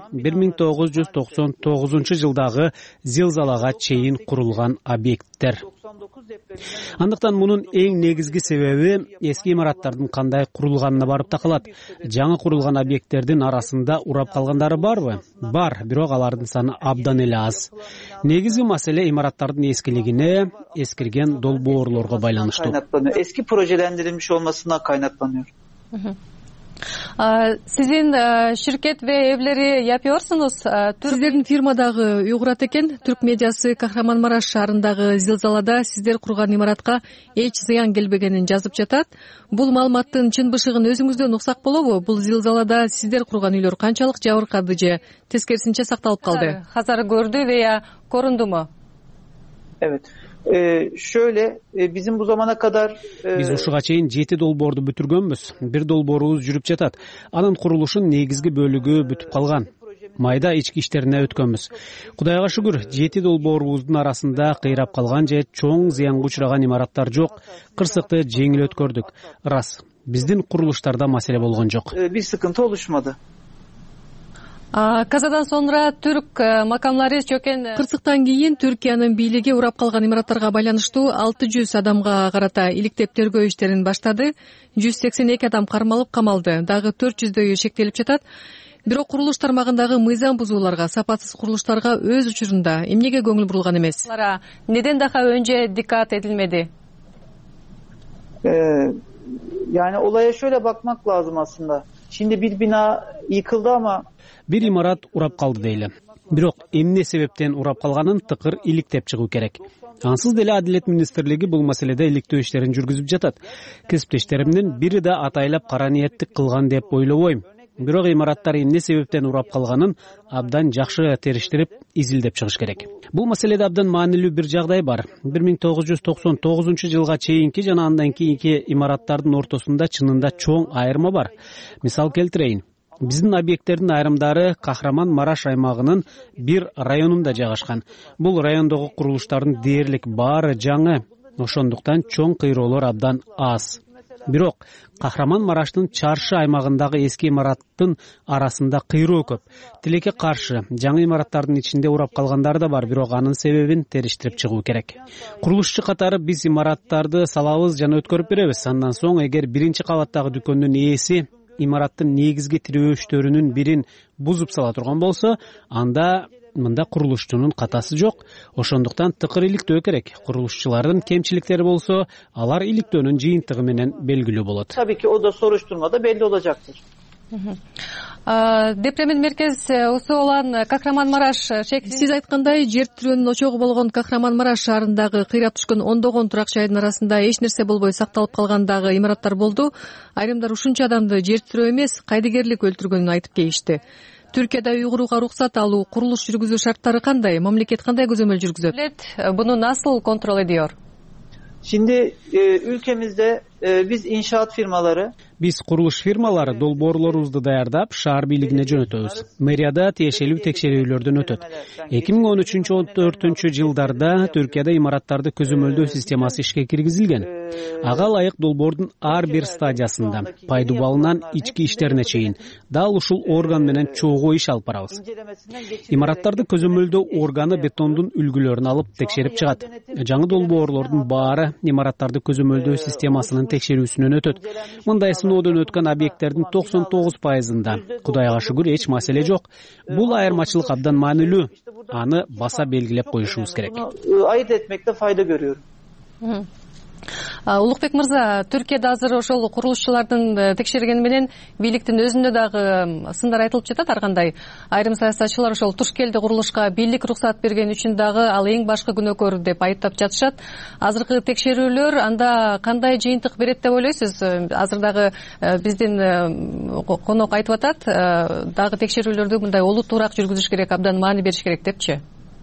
1999 жылдагы зилзалага чейин курулган объекттер. Андыктан мунун эң негизги себеби эски имараттардын кандай курулганына барып такалат. Жаңы курулган объекттердин арасында урап калгандары барбы? Бар, бирок алардын саны абдан эле аз. Негизги маселе имараттардын эскилигине, эскирген долбоорлорго байланыштуу. Eski projelendirilmiş olmasına kaynaklanıyor. Sizin şirket ve evleri yapıyorsunuz. Sizlerin firmadagы үй курат экен. Түрк медиасы Кахраманмараш шаарындагы зилзалада сиздер курган имаратка эч зыян келбегенин жазып жатат. Бул маалыматтын чын бышыгын өзүңүздөн уксак болобу? Бул зилзалада сиздер курган үйлөр канчалык жабыркады же тескерисинче сакталып калды? Hasar gördü veya koruндуму? Evet. Şöyle bizim bu zamana kadar биз ушуга чейин 7 долбоорду бүтүргөнбүз. Бир долбоорубуз жүрүп жатат. Анын курулушунун негизги бөлүгү бүтүп калган. майда ички иштерине өткөнбүз. Кудайга шүгүр, 7 долбоорубуздун арасында кыйрап калган же чоң зыянга учураган имараттар жок. Кырсыкты жеңил өткөрдүк. Рас, биздин курулуштарда маселе болгон жок. Bir sıkıntı oluşmadı. Казадан sonra түрк макамлары чөкен. Кырсыктан кийин Түркиянын бийлиги урап калган имараттарга байланыштуу 600 адамга карата иликтеп тергөө иштерин баштады. 182 адам кармалып камалды. Дагы 400дөйү шектелип жатат. Бирок курулуш тармагындагы мыйзам бузууларга, сапатсыз курулуштарга өз учурунда эмнеге көңүл бурулган эмес? Неден daha önce dikkat edilmedi? Yani olaya şöyle bakmak lazım aslında. Şimdi bir bina yıkıldı ama bir имарат урап калды дейли. Бирок эмне себептен урап калганын тыкыр иликтеп чыгуу керек. Ансыз деле Адилет министрлиги бул маселеде иликтөө иштерин жүргүзүп жатат. Кесиптештеримдин бири да атайлап кара ниеттик кылган деп ойлобойм. Бирок имараттар эмне себептен урап калганын абдан жакшы териштирип, изилдеп чыгыш керек. Бул маселеде абдан маанилүү бир жагдай бар. 1999-жылга чейинки жана андан кийинки имараттардын ортосунда чынында чоң айырма бар. Мисал келтирейин. Биздин объекттердин айрымдары Кахраман-Мараш аймагынын бир районунда жайгашкан. Бул райондогу курулуштардын дээрлик баары жаңы, ошондуктан чоң кыйроолор абдан аз. Бирок Кахраман-Мараштын чаршы аймагындагы эски имараттын арасында кыйроо көп. Тилекке каршы жаңы имараттардын ичинде урап калгандар да бар, бирок анын себебин териштирип чыгуу керек. Курулушчу катары биз имараттарды салабыз жана өткөрүп беребиз. Андан соң эгер биринчи кабаттагы дүкөндүн ээси имараттын негизги тирөөчтөрүнүн бирин бузуп сала турган болсо, анда мында курулушчунун катасы жок. Ошондуктан тыкыр иликтөө керек. Курулушчулардын кемчиликтери болсо, алар иликтөөнүн жыйынтыгы менен белгилүү болот. Tabii ki o da soruşturmada belli olacaktır. Депремин меркези olan Kahramanmaraş шекти. Сиз айткандай, жер тирөөнүн очогу болгон Kahramanmaraş шаарындагы кыйрап түшкөн ондогон турак жайдын арасында эч нерсе болбой сакталып калгандагы имараттар болду. Айрымдар ушунча адамды жер тирөө эмес, кайдыгерлик өлтүргөнүн айтып келишти. Түркияда уйгурууга уруксат алуу, курулуш жүргүзүү шарттары кандай? Мамлекет кандай көзөмөл жүргүзөт? Буну nasıl kontrol ediyor? Şimdi ülkemizde biz inşaat firmaları Биз курулуш фирмалары долбоорлорубузду даярдап, шаар бийлигине жөнөтөбүз. Мэрияда тиешелүү текшерүүлөрдөн өтөт. 2013-14 жылдарда Түркияда имараттарды көзөмөлдөө системасы ишке киргизилген. Ага ылайык долбоордун ар бир стадиясында, пайдубалынан ички иштерине чейин, дал ушул орган менен чогуу иш алып барабыз. Имараттарды көзөмөлдөө органы бетондун үлгүлөрүн алып текшерип чыгат. Жаңы долбоорлордун баары имараттарды көзөмөлдөө системасынын текшерүүсүнөн өтөт. Мындай сыноодон өткөн объекттердин 99%-ында Кудайга шүгүр эч маселе жок. Бул айырмачылык абдан маанилүү. Аны баса белгилеп коюшубуз керек. Ayırt etmekte fayda görüyorum. Улукбек мырза, Түркияда азыр ошол курулушчулардын текшергени менен бийликтин өзүндө дагы сындар айтылып жатат ар кандай. Айрым саясатчылар ошол Тушкелде курулушка бийлик уруксат берген үчүн дагы ал эң башкы күнөөкөр деп айыптап жатышат. Азыркы текшерүүлөр анда кандай жыйынтык берет деп ойлойсуз? Азыр дагы биздин конок айтып атат, дагы текшерүүлөрдү мындай олуттуураак жүргүзүш керек, абдан маани бериш керек депчи.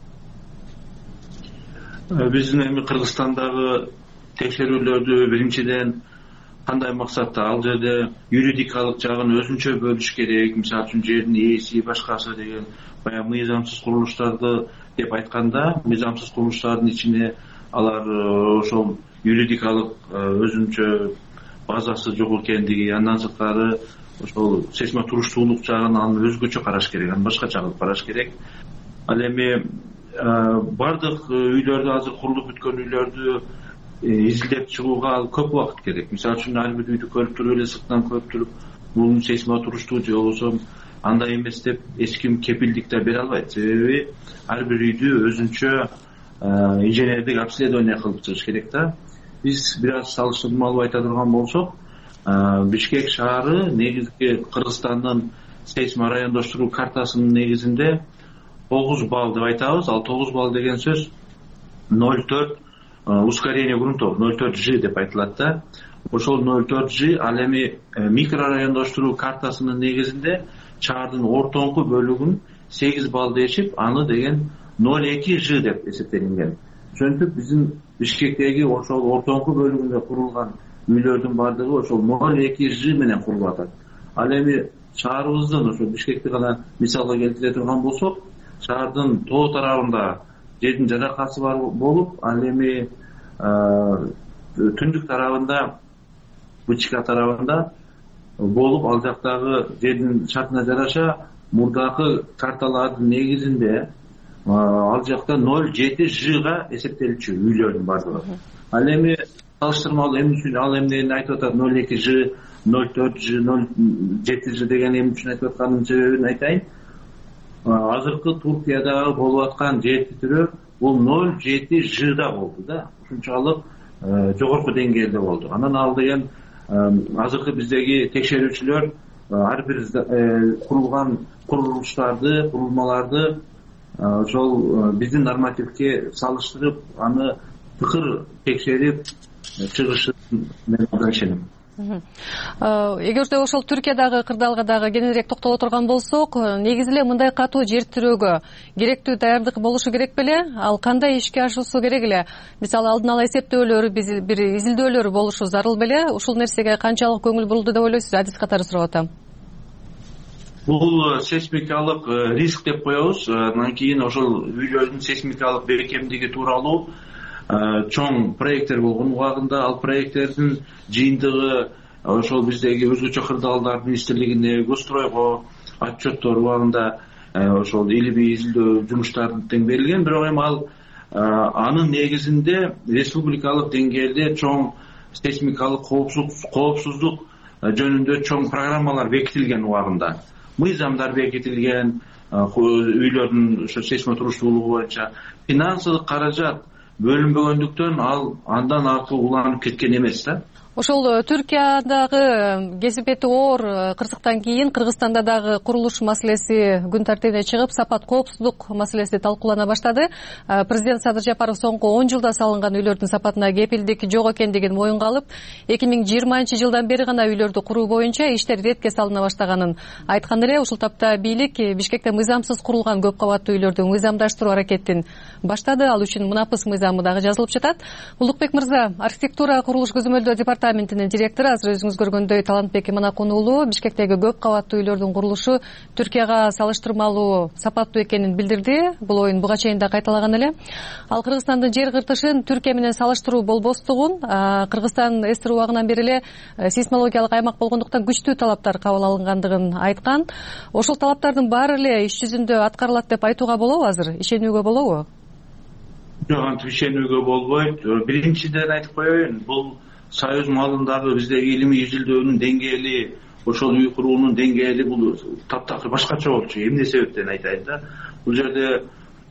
Биздин эми Кыргызстандагы текшерүүлөрдү биринчиден кандай максатта, ал жерде юридикалык жагын өзүнчө бөлүш керек. Мисалы үчүн жердин ээси башкасы деген баягы мыйзамсыз курулуштарды деп айтканда, мыйзамсыз курулуштардын ичинде алар ошол юридикалык өзүнчө базасы жок экендиги, андан сырткары ошол сейсма туруштуулук жагын аны өзгөчө караш керек, аны башкача кылып караш керек. Ал эми бардык үйлөрдү, азыр курулуп бүткөн үйлөрдү изилдеп чыгууга ал көп убакыт керек. Мисалы үчүн ар бир үйдү көрүп туруп эле сыртынан көрүп туруп, бул сейсма туруштуу же болбосо андай эмес деп эч ким кепилдик да бере албайт. Себеби ар бир үйдү өзүнчө инженердик обследование кылып чыгыш керек да. Биз бир аз салыштырмалуу айта турган болсок, Бишкек шаары негизги Кыргызстандын сейсма райондоштуруу картасынын негизинде 9 балл деп айтабыз. Ал 9 балл деген сөз 0,4 ускорение грунтов, 0,4G деп айтылат да. Ошол 0,4G ал эми микрорайондоштуруу картасынын негизинде шаардын ортоңку бөлүгүн 8 балл дешип, аны деген 0,2G деп эсептелинген. Ошентип биздин Бишкектеги ошол ортоңку бөлүгүндө курулган үйлөрдүн бардыгы ошол 0,2G менен курулуп атат. Ал эми шаарыбыздын ошо Бишкекти гана мисалга келтире турган болсок, шаардын тоо тарабында жердин жаракасы бар болуп, ал эми түндүк тарабында, Бычка тарабында болуп, ал жактагы жердин шартына жараша мурдагы карталардын негизинде ал жакта 0,7 жга эсептелчү үйлөрдүн бардыгы. Ал эми салыштырмалуу эмне үчүн ал эмнени айтып атат 0,2 ж, 0,4 ж, 0,7 ж деген эмне үчүн айтып атканын себебин айтайын. Азыркы Туркиядагы болуп аткан жер титирөө бул 0,7 жда болду да. Ушунчалык жогорку деңгээлде болду. Анан ал деген азыркы биздеги текшерүүчүлөр ар бир курулган курулуштарды, курулмаларды ошол биздин нормативге салыштырып, аны тыкыр текшерип чыгышын мен ишенем. Эгерде ошол Түркиядагы кырдаалга дагы кененирээк токтоло турган болсок, негизи эле мындай катуу жер тирөөгө керектүү даярдык болушу керек беле? Ал кандай ишке ашуусу керек эле? Мисалы алдын ала эсептөөлөр, бир изилдөөлөр болушу зарыл беле? Ушул нерсеге канчалык көңүл бурулду деп ойлойсуз? Адис катары сурап атам. Бул сейсмикалык риск деп коебуз. Андан кийин ошол үйлөрдүн сейсмикалык берекемдиги тууралуу чоң проекттер болгон убагында, ал проекттердин жыйынтыгы ошол биздеги өзгөчө кырдаалдар министрлигине, Гостройго отчеттор убагында ошол илимий изилдөө жумуштары тең берилген. Бирок эми ал анын негизинде республикалык деңгээлде чоң сейсмикалык коопсуздук жөнүндө чоң программалар бекитилген убагында. Мыйзамдар бекитилген, үйлөрдүн сейсмотуруштуулугу боюнча финансылык каражат бөлүнбөгөндүктөн ал андан аркы уланып кеткен эмес да. Ошол Түркиядагы кесипети оор кырсыктан кийин Кыргызстанда дагы курулуш маселеси күн тартибине чыгып, сапат коопсуздук маселеси талкуулана баштады. Президент Садыр Жапаров соңку 10 жылда салынган үйлөрдүн сапатына кепилдик жок экендигин моюнга алып, 2020-жылдан бери гана үйлөрдү куруу боюнча иштер иретке салына баштаганын айткан эле. Ушул тапта бийлик Бишкекте мыйзамсыз курулган көп кабаттуу үйлөрдү мыйзамдаштыруу аракетин баштады. Ал үчүн мунапыс мыйзамы дагы жазылып жатат. Улукбек мырза, архитектура курулуш көзөмөлдөө департаментинин директору, азыр өзүңүз көргөндөй Талантбек Иманакун уулу Бишкектеги көп кабаттуу үйлөрдүн курулушу Түркияга салыштырмалуу сапаттуу экенин билдирди. Бул оюн буга чейин да кайталаган эле. Ал Кыргызстандын жер кыртышын Түркия менен салыштыруу болбостугун, Кыргызстан эстир убагынан бери эле сейсмологиялык аймак болгондуктан күчтүү талаптар кабыл алынгандыгын айткан. Ошол талаптардын баары эле иш жүзүндө аткарылат деп айтууга болобу азыр? Ишенүүгө болобу? Жок, антип ишенүүгө болбойт. Биринчиден айтып коеюн, бул Союз малындагы биздеги илимий изилдөөнүн деңгээли, ошол үй куруунун деңгээли бул таптакыр башкача болчу. Эмне себептен айтайын да? Бул жерде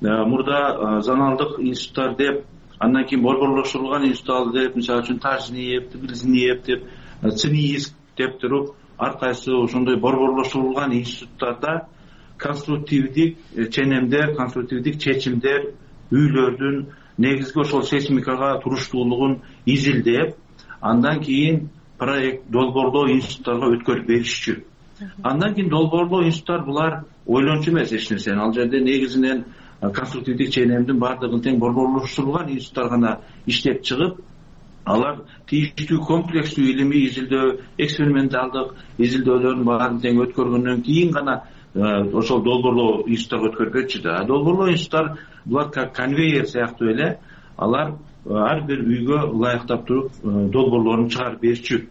мурда заналдык институттар деп, андан кийин борборлоштурулган институттар деп, мисалы үчүн Тажниев, Тбилзиниев деп, ЦНИИСК деп туруп, ар кайсы ошондой борборлоштурулган институттарда конструктивдик ченемдер, конструктивдик чечимдер үйлөрдүн негизги ошол сейсмикага туруштуулугун изилдеп, андан кийин проект долбоорлоо институттарга өткөрүп беришчү. Андан кийин долбоорлоо институттар булар ойлончу эмес эч нерсени. Ал жерде негизинен конструктивдик ченемдин бардыгын тең борборлоштурулган институттар гана иштеп чыгып, алар тийиштүү комплекстүү илимий изилдөө, эксперименталдык изилдөөлөрдүн баарын тең өткөргөндөн кийин гана ошол долбоорлоо институттарга өткөрүп берчү да. Долбоорлоо институттар булар как конвейер сыяктуу эле, алар ар бир үйгө ылайыктап туруп долбоорлорун чыгарып берчү.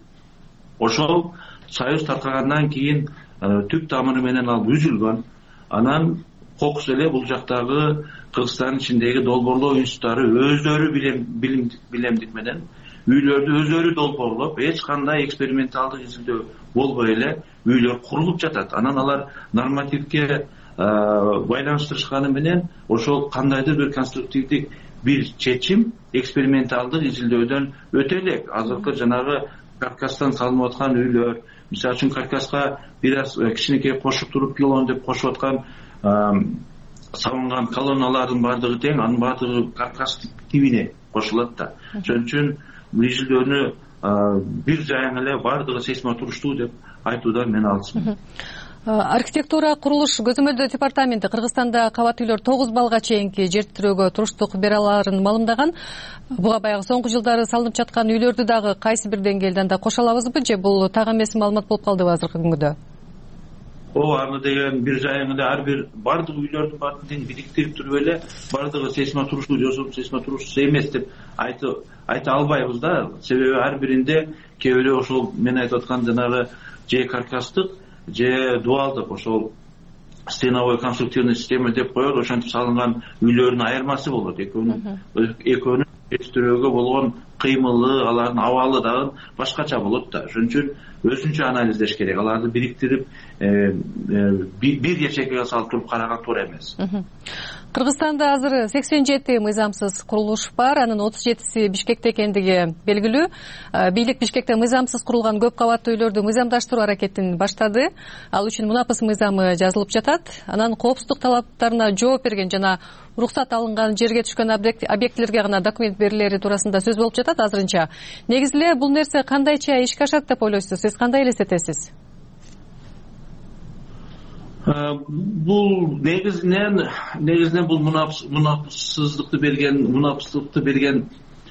Ошол Союз таркагандан кийин түп тамыры менен ал үзүлгөн. Анан кокус эле бул жактагы Кыргызстандын ичиндеги долбоорлоо институттары өздөрү билемдик менен үйлөрдү өздөрү долбоорлоп, эч кандай эксперименталдык изилдөө болбой эле үйлөр курулуп жатат. Анан алар нормативге байланыштырышканы менен ошол кандайдыр бир конструктивдик бир чечим эксперименталдык изилдөөдөн өтө элек. Азыркы жанагы каркастан салынып аткан үйлөр, мисалы үчүн каркаска бир аз кичинекей кошуп туруп пилон деп кошуп аткан салынган колонналардын бардыгы тең, анын бардыгы каркас тибине кошулат да. Ошон үчүн изилдөөнү бир жайың эле бардыгы сейсмотуруштуу деп айтуудан мен алысмын. Архитектура курулуш көзөмөлдөө департаменти Кыргызстанда кабат үйлөр 9 балга чейинки жер тирөөгө туруштук бере аларын маалымдаган. Буга баягы соңку жылдары салынып жаткан үйлөрдү дагы кайсы бир деңгээлде анда кошо алабызбы же бул так эмес маалымат болуп калдыбы азыркы күнгүдө? аны деген бир жайыңда ар бир бардык үйлөрдүн баарын бириктирип туруп эле бардыгы сейсмо турушуу же сейсмо турушуусу эмес деп айта албайбыз да. Себеби ар биринде кээ бирөө ошол мен айтып аткан жанагы же каркастык же дуалдык ошол стеновой конструктивный система деп коет, ошентип салынган үйлөрдүн айырмасы болот. Экөөнүн жетиштирүүгө болгон кыймылы, алардын абалы дагы башкача болот да. Ошон үчүн өзүнчө анализдеш керек. Аларды бириктирип бир ячейкага салып туруп караган туура эмес. Кыргызстанда азыр 87 мыйзамсыз курулуш бар, анын 37си Бишкекте экендиги белгилүү. Бийлик Бишкекте мыйзамсыз курулган көп кабаттуу үйлөрдү мыйзамдаштыруу аракетин баштады. Ал үчүн мунапыс мыйзамы жазылып жатат. Анан коопсуздук талаптарына жооп берген жана уруксат алынган жерге түшкөн объектилерге гана документ берилери туурасында сөз болуп жатат азырынча. Негизи эле бул нерсе кандайча ишке ашат деп ойлойсуз? Сиз кандай элестетесиз? Бул негизинен бул мунапсыздыкты берген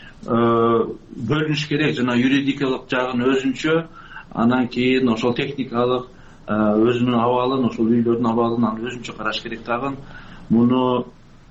бөлүнүш керек. Жана юридикалык жагын өзүнчө, анан кийин ошол техникалык өзүнүн абалын, ошол үйлөрдүн абалын өзүнчө караш керек. Дагы муну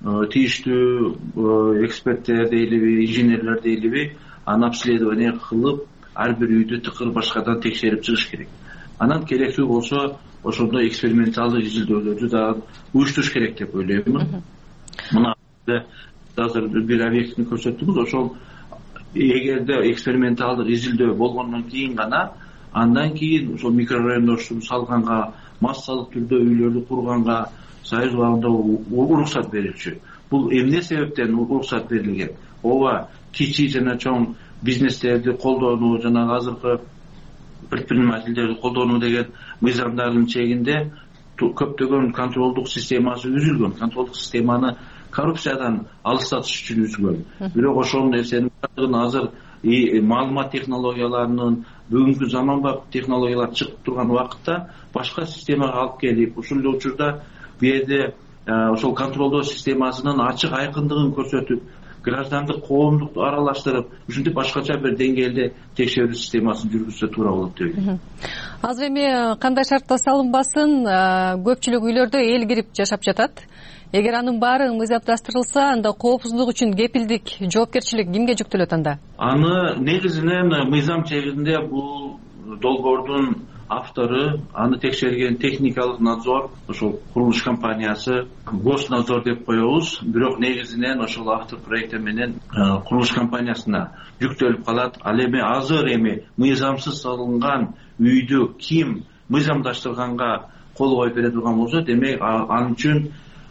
тийиштүү эксперттер дейлиби, инженерлер дейлиби обследование кылып, ар бир үйдү тыкыр башкадан текшерип чыгыш керек. Анан керектүү болсо ошондой эксперименталдык изилдөөлөрдү дагы уюштуруш керек деп ойлойм. Мына азыр бир объектини көрсөттүңүз, ошол эгерде эксперименталдык изилдөө болгондон кийин гана, андан кийин ошол микрорайондоштуруп салганга, массалык түрдө үйлөрдү курганга союз убагында уруксат берилчү. Бул эмне себептен уруксат берилген? Ооба кичи жана чоң бизнестерди колдонуу, жана азыркы предпринимательдерди колдонуу деген мыйзамдардын чегинде көптөгөн контролдук системасы үзүлгөн. Контролдук системаны коррупциядан алыстатыш үчүн үзүлгөн. Бирок ошол нерсенин азыр маалымат технологияларынын, бүгүнкү заманбап технологиялар чыгып турган убакытта башка системага алып келип, ушул эле учурда бу жерде ошол контролдоо системасынын ачык айкындыгын көрсөтүп, граждандык коомдукту аралаштырып, ушинтип башкача бир деңгээлде текшерүү системасын жүргүзсө туура болот деп ойлойм. Азыр эми кандай шартта салынбасын, көпчүлүк үйлөрдө эл кирип жашап жатат. Эгер анын баары мыйзамдаштырылса, анда коопсуздук үчүн кепилдик, жоопкерчилик кимге жүктөлөт анда? Аны негизинен мыйзам чегинде бул долбоордун автору, аны текшерген техникалык надзор, ошол курулуш компаниясы, госнадзор деп коебуз. Бирок негизинен ошол автор проекти менен курулуш компаниясына жүктөлүп калат. Ал эми азыр мыйзамсыз салынган үйдү ким мыйзамдаштырганга кол коюп бере турган болсо, демек ал үчүн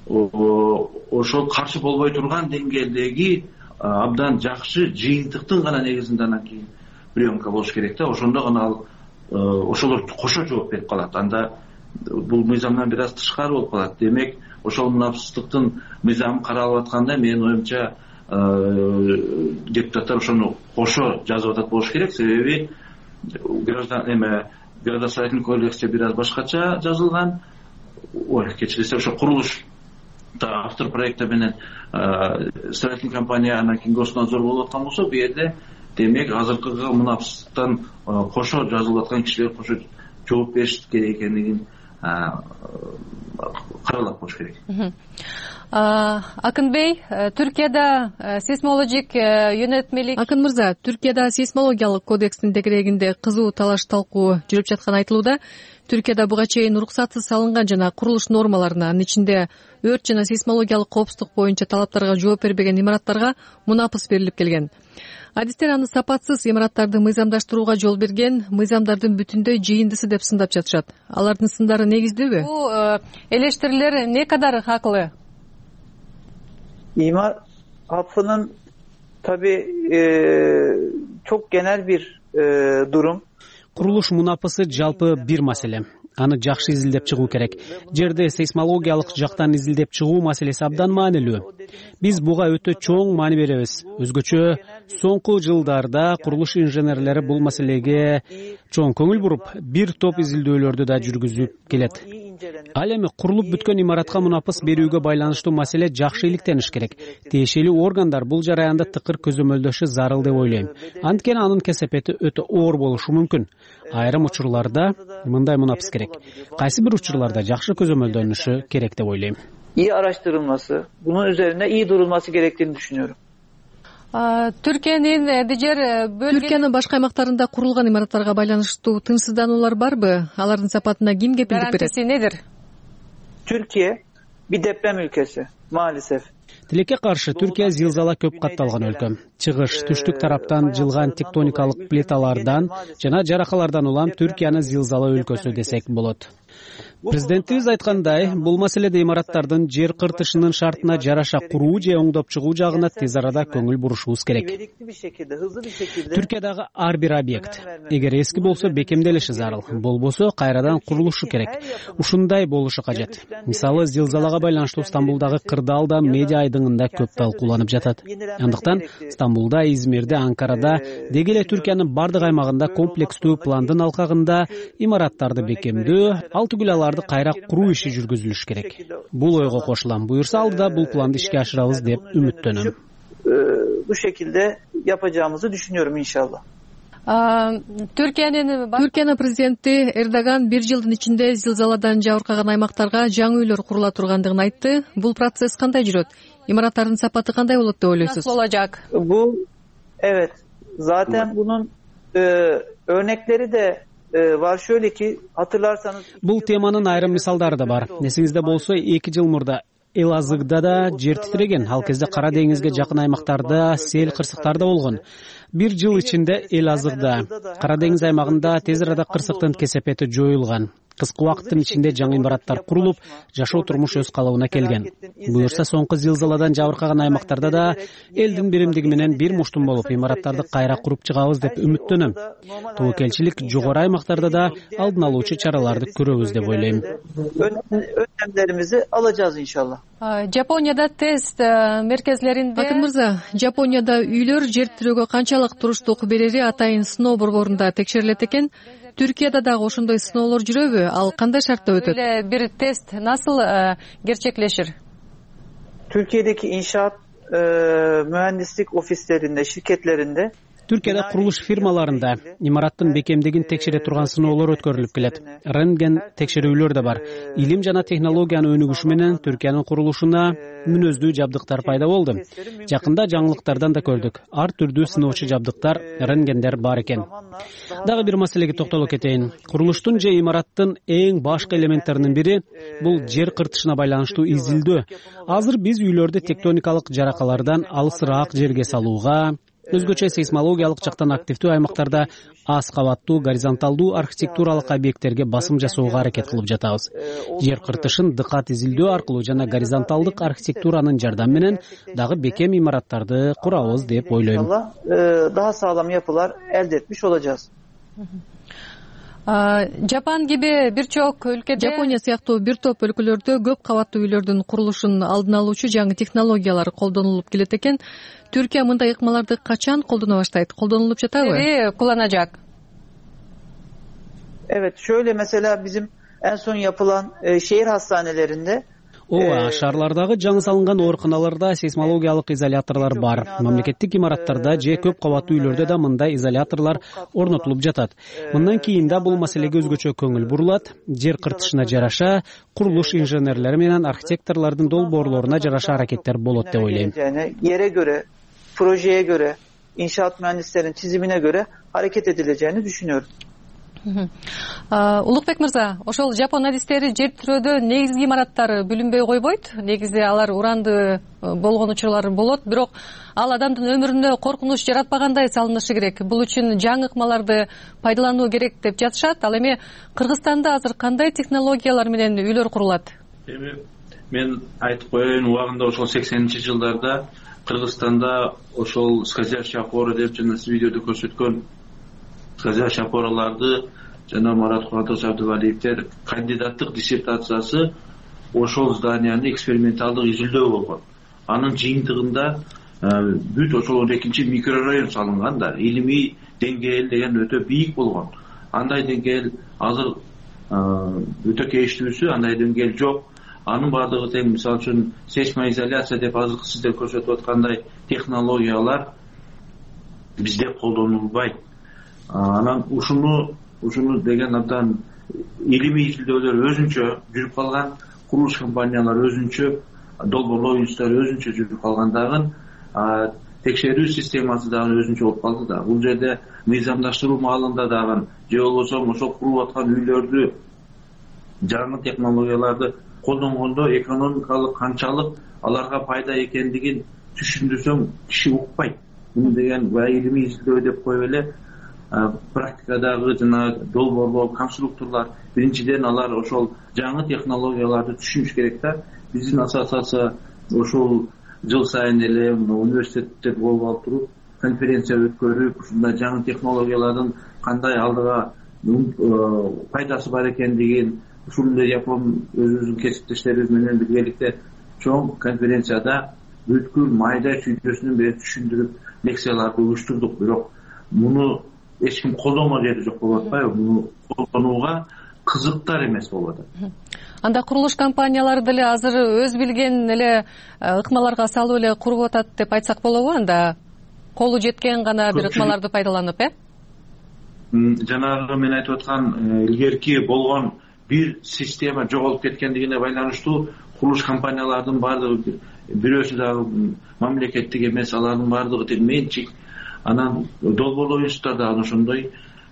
ошол каршы болбой турган деңгээлдеги абдан жакшы жыйынтыктын гана негизинде анан кийин приемка болуш керек да. Ошондо гана ал ошолор кошо жооп берип калат. Анда бул мыйзамдан бир аз тышкары болуп калат. Демек, ошол мунапсыздыктын мыйзамы каралып атканда, менин оюмча депутаттар ошону кошо жазып атат болуш керек. Себеби градостроительный кодексте бир аз башкача жазылган. Кечирсиңиз, ошо курулуш автор проекти менен строительный компания, анан кийин госнадзор болуп аткан болсо, бу жерде демек азыркы мунапсыздыктан кошо жазылып аткан кишилер кошо жооп бериш керек экенин каралат болуш керек. Акынбей, Түркияда сейсмологик йөнөтмелик. Акын мырза, Түркияда сейсмологиялык кодекстин тегерегинде кызуу талаш талкуу жүрүп жатканы айтылууда. Түркияда буга чейин уруксатсыз салынган жана курулуш нормаларына, анын ичинде өрт жана сейсмологиялык коопсуздук боюнча талаптарга жооп бербеген имараттарга мунапыс берилип келген. Адистер аны сапатсыз имараттарды мыйзамдаштырууга жол берген, мыйзамдардын бүтүндөй жыйындысы деп сындап жатышат. Алардын сындары негиздүүбү? Бул элештирүүлөр не кадар хаклы? İmar affının tabii çok genel bir durum. Курулуш мунапысы жалпы бир маселе. Аны жакшы изилдеп чыгуу керек. Жерде сейсмологиялык жактан изилдеп чыгуу маселеси абдан маанилүү. Биз буга өтө чоң маани беребиз. Өзгөчө соңку жылдарда курулуш инженерлери бул маселеге чоң көңүл буруп, бир топ изилдөөлөрдү да жүргүзүп келет. Ал эми курулуп бүткөн имаратка мунапыс берүүгө байланыштуу маселе жакшы иликтениш керек. Тиешелүү органдар бул жараянды тыкыр көзөмөлдөшү зарыл деп ойлойм. Анткени анын кесепети өтө оор болушу мүмкүн. Айрым учурларда мындай мунапыс керек. Кайсы бир учурларда жакшы көзөмөлдөнүшү керек деп ойлойм. İyi araştırılması, bunun üzerine iyi durulması gerektiğini düşünüyorum. Түркиянын башка аймактарында курулган имараттарга байланыштуу тынчсыздануулар барбы? Алардын сапатына ким кепилдик берет? Garantisi nedir? Türkiye bir deprem ülkesi maalesef. Тилекке каршы Түркия зилзала көп катталган өлкө. Чыгыш, түштүк тараптан жылган тектоникалык плиталардан жана жаракалардан улам Түркияны зилзала өлкөсү десек болот. Президентибиз айткандай, бул маселеде имараттардын жер кыртышынын шартына жараша куруу же оңдоп чыгуу жагына тез арада көңүл бурушубуз керек. Түркиядагы ар бир объект, эгер эски болсо бекемделиши зарыл, болбосо кайрадан курулушу керек. Ушундай болушу кажет. Мисалы, зилзалага байланыштуу Стамбулдагы кырдаалда медиа айдыңында көп талкууланып жатат. Андыктан Стамбулда, Измирде, Анкарада, деги эле Түркиянын бардык аймагында комплекстүү пландын алкагында имараттарды бекемдөө, ал түгүл аларды кайра куруу иши жүргүзүлүш керек. Бул ойго кошулам. Буюрса алдыда бул планды ишке ашырабыз деп үмүттөнөм. Bu şekilde yapacağımızı düşünüyorum inşallah. Түркиянын президенти Эрдоган бир жылдын ичинде зилзаладан жабыркаган аймактарга жаңы үйлөр курула тургандыгын айтты. Бул процесс кандай жүрөт? İmarattардын сапаты кандай болот деп ойлойсуз? Bu evet. Zaten bunun örnekleri de var, şöyle ki hatırlarsanız. Бул теманын айрым мисалдары да бар. Эсиңизде болсо 2 жыл мурда Элазыгда да жер титиреген. Ал кезде Кара деңизге жакын аймактарда сел кырсыктар да болгон. Бир жыл ичинде Элазыгда, Кара деңиз аймагында тез арада кырсыктын кесепети жоюлган. Кыска убакыттын ичинде жаңы имараттар курулуп, жашоо турмуш өз калыбына келген. Буюрса соңку зилзаладан жабыркаган аймактарда да элдин биримдиги менен бир муштум болуп, имараттарды кайра куруп чыгабыз деп үмүттөнөм. Тобокелчилик жогору аймактарда да алдын алуучу чараларды көрөбүз деп ойлойм. Önlemlerimizi alacağız inşallah. Жапонияда тест меркезлеринде Акын мырза, Жапонияда үйлөр жер тирөөгө канчалык туруштук берери атайын сыноо борборунда текшерилет экен. Түркияда дагы ошондой сыноолор жүрөбү? Ал кандай шартта өтөт? Bir test nasıl gerçekleşir? Türkiye'deki inşaat mühendislik ofislerinde, şirketlerinde Түркияда курулуш фирмаларында имараттын бекемдигин текшере турган сыноолор өткөрүлүп келет. Рентген текшерүүлөр да бар. Илим жана технологиянын өнүгүшү менен Түркиянын курулушуна мүнөздүү жабдыктар пайда болду. Жакында жаңылыктардан да көрдүк. Ар түрдүү сыноочу жабдыктар, рентгендер бар экен. Дагы бир маселеге токтолуп кетейин. Курулуштун же имараттын эң башкы элементтеринин бири бул жер кыртышына байланыштуу изилдөө. Азыр биз үйлөрдү тектоникалык жаракалардан алысыраак жерге салууга, өзгөчө сейсмологиялык жактан активдүү аймактарда аз кабаттуу горизонталдуу архитектуралык объекттерге басым жасоого аракет кылып жатабыз. Жер кыртышын дыкат изилдөө аркылуу жана горизонталдык архитектуранын жардамы менен дагы бекем имараттарды курабыз деп ойлойм. Daha sağlam yapılar elde etmiş olacağız. Жапон gibi birçok ülkede Жапония сыяктуу бир топ өлкөлөрдө көп кабаттуу үйлөрдүн курулушун алдын алуучу жаңы технологиялар колдонулуп келет экен. Түркия мындай ыкмаларды качан колдоно баштайт? Колдонулуп жатабы? Kullanacak. Evet, şöyle mesela bizim en son yapılan şehir hastanelerinde Ооба, шаарлардагы жаңы салынган ооруканаларда сейсмологиялык изоляторлор бар. Мамлекеттик имараттарда же көп кабаттуу үйлөрдө да мындай изоляторлор орнотулуп жатат. Мындан кийин да бул маселеге өзгөчө көңүл бурулат. Жер кыртышына жараша, курулуш инженерлери менен архитекторлордун долбоорлоруна жараша аракеттер болот деп ойлойм. Yere göre, projeye göre, inşaat mühendislerinin çizimine göre hareket edileceğini düşünüyorum. Улукбек мырза, ошол жапон адистери жер тирөөдө негизги имараттары бүлүнбөй койбойт. Негизи алар уранды болгон учурлар болот, бирок ал адамдын өмүрүнө коркунуч жаратпагандай салынышы керек. Бул үчүн жаңы ыкмаларды пайдалануу керек деп жатышат. Ал эми Кыргызстанда азыр кандай технологиялар менен үйлөр курулат? Мен айтып коеюн, убагында ошол 80-жылдарда Кыргызстанда ошол скользящий опора деп жана видеодо көрсөткөн скользящий опораларды жана Марат Кубатович Абдывалиевтер кандидаттык диссертациясы ошол зданияны эксперименталдык изилдөө болгон. Анын жыйынтыгында бүт ошол 12 микрорайон салынган да, илимий деңгээл деген өтө бийик болгон. Андай деңгээл азыр өтө кейиштүүсү андай деңгээл жок. Анын баардыгы тең, мисалы үчүн сейсмоизоляция деп азыркы сиздер көрсөтүп аткандай технологиялар бизде колдонулбайт. Анан ушуну деген абдан илимий изилдөөлөр өзүнчө жүрүп калган, курулуш компаниялары өзүнчө, долбоорлоо институттары өзүнчө жүрүп калган дагы, текшерүү системасы дагы өзүнчө болуп калды да. Бул жерде мыйзамдаштыруу маалында дагы же болбосо ошол курулуп аткан үйлөрдү жаңы технологияларды колдонгондо экономикалык канчалык аларга пайда экендигин түшүндүрсөң киши укпайт. Муну деген баягы илимий изилдөө деп коюп эле практикадагы жана долбоорлоо конструкторлор биринчиден алар ошол жаңы технологияларды түшүнүш керек да. Биздин ассоциация ошол жыл сайын эле университеттер болуп алып туруп конференция өткөрүп, ушундай жаңы технологиялардын кандай алдыга пайдасы бар экендигин, ушундай Япон өзүбүздүн кесиптештерибиз менен биргеликте чоң конференцияда бүткүл майда чүйдөсүнөн бери түшүндүрүп лекцияларды уюштурдук. Бирок муну эч ким колдонго жери жок болуп атпайбы? Муну колдонууга кызыктар эмес болуп атат. Анда курулуш компаниялары деле азыр өз билген эле ыкмаларга салып эле куруп атат деп айтсак болобу? Анда колу жеткен гана бир ыкмаларды пайдаланып, Жанагы мен айтып аткан илгерки болгон бир система жоголуп кеткендигине байланыштуу курулуш компаниялардын баардыгы бирөөсү дагы мамлекеттик эмес, алардын баардыгы тең менчик. Анан долбоорлоо институттар дагы ошондой.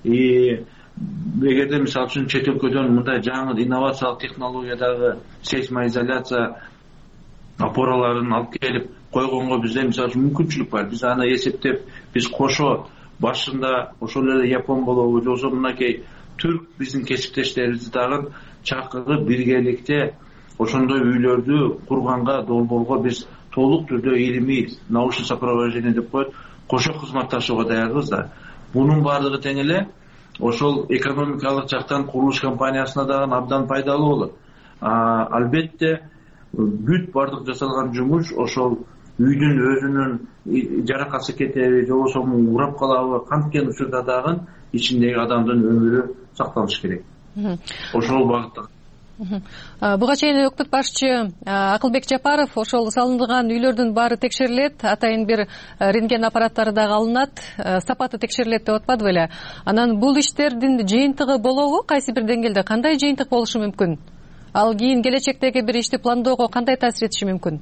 Эгерде мисалы үчүн чет өлкөдөн мындай жаңы инновациялык технологиядагы сейсмоизоляция опораларын алып келип койгонго бизде мисалы үчүн мүмкүнчүлүк бар. Биз аны эсептеп, биз кошо башында ошол эле Япон болобу, же болбосо мынакей түрк биздин кесиптештерибизди дагы чакырып биргеликте ошондой үйлөрдү курганга, долбоорго биз толук түрдө илимий научный сопровождение деп коет, кошо кызматташууга даярбыз да. Бунун баардыгы тең эле ошол экономикалык жактан курулуш компаниясына дагы абдан пайдалуу болот. Албетте бүт баардык жасалган жумуш ошол үйдүн өзүнүн жаракаты кетеби, же болбосо урап калабы, канткен учурда дагы ичиндеги адамдын өмүрү сакталыш керек. Ошол багытта. Буга чейин өкмөт башчы Акылбек Жапаров ошол салынган үйлөрдүн баары текшерилет, атайын бир рентген аппараттары дагы алынат, сапаты текшерилет деп атпады беле? Анан бул иштердин жыйынтыгы болобу? Кайсы бир деңгээлде кандай жыйынтык болушу мүмкүн? Ал кийин келечектеги бир ишти пландоого кандай таасир этиши мүмкүн?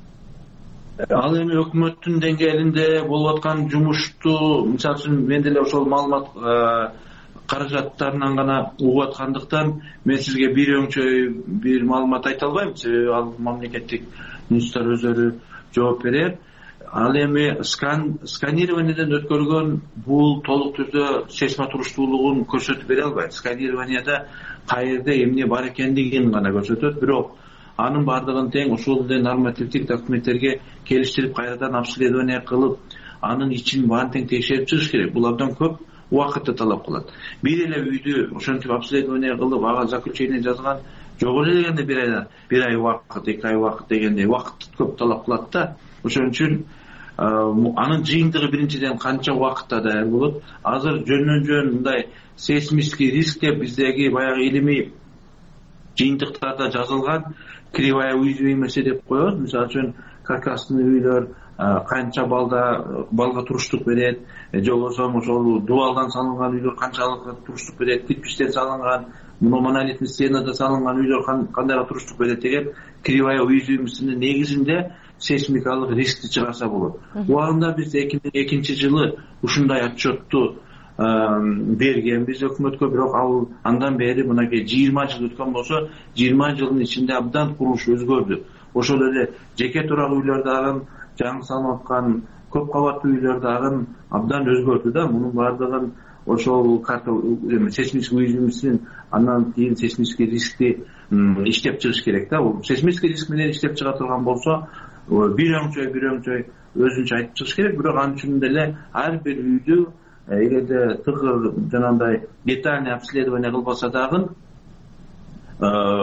Ал эми өкмөттүн деңгээлинде болуп аткан жумушту, мисалы үчүн мен деле ошол маалымат каражаттарынан гана угуп аткандыктан мен сизге бир өңчөй бир маалымат айта албайм, себеби ал мамлекеттик институттар өздөрү жооп берет. Ал эми сканированиеден өткөргөн бул толук түрдө сейсмотуруштуулугун көрсөтүп бере албайт. Сканированияда каерде эмне бар экендигин гана көрсөтөт, бирок анын баардыгын тең ошол эле нормативдик документтерге келиштирип кайрадан обследование кылып, анын ичин баарын тең текшерип чыгыш керек. Бул абдан көп убакытты талап кылат. Бир эле үйдү ошентип обследование кылып, ага заключение жазган жок эле дегенде бир ай убакыт, 2 ай убакыт дегенде убакыт көп талап кылат да. Ошон үчүн анын жыйынтыгы биринчиден канча убакытта даяр болот? Азыр жөн мындай сейсмический риск деп биздеги баягы илимий жыйынтыктарда жазылган кривая уязвимости деп коебуз. Мисалы үчүн каркасный үйлөр канча балга туруштук берет, же болбосо ошол дубалдан салынган үйлөр канчалык туруштук берет, кирпичтен салынган, монолитный стенада салынган үйлөр кандайга туруштук берет деген кривая уязвимостьтин негизинде сейсмикалык рискти чыгарса болот. Убагында биз 2002 жылы ушундай отчетту бергенбиз өкмөткө, бирок ал андан бери мынакей 20 жыл өткөн болсо, 20 жылдын ичинде абдан курулуш өзгөрдү. Ошол эле жеке турак үйлөр дагы, жаңы салынып аткан көп кабаттуу үйлөр дагы абдан өзгөрдү да. Мунун баардыгын ошол карта сейсмический уязвимостьтин, андан кийин сейсмический рискти иштеп чыгыш керек да. Бул сейсмический риск менен иштеп чыга турган болсо, бир өңчөй өзүнчө айтып чыгыш керек, бирок анын үчүн деле ар бир үйдү эгерде тыгыр жанагындай детальный обследование кылбаса дагы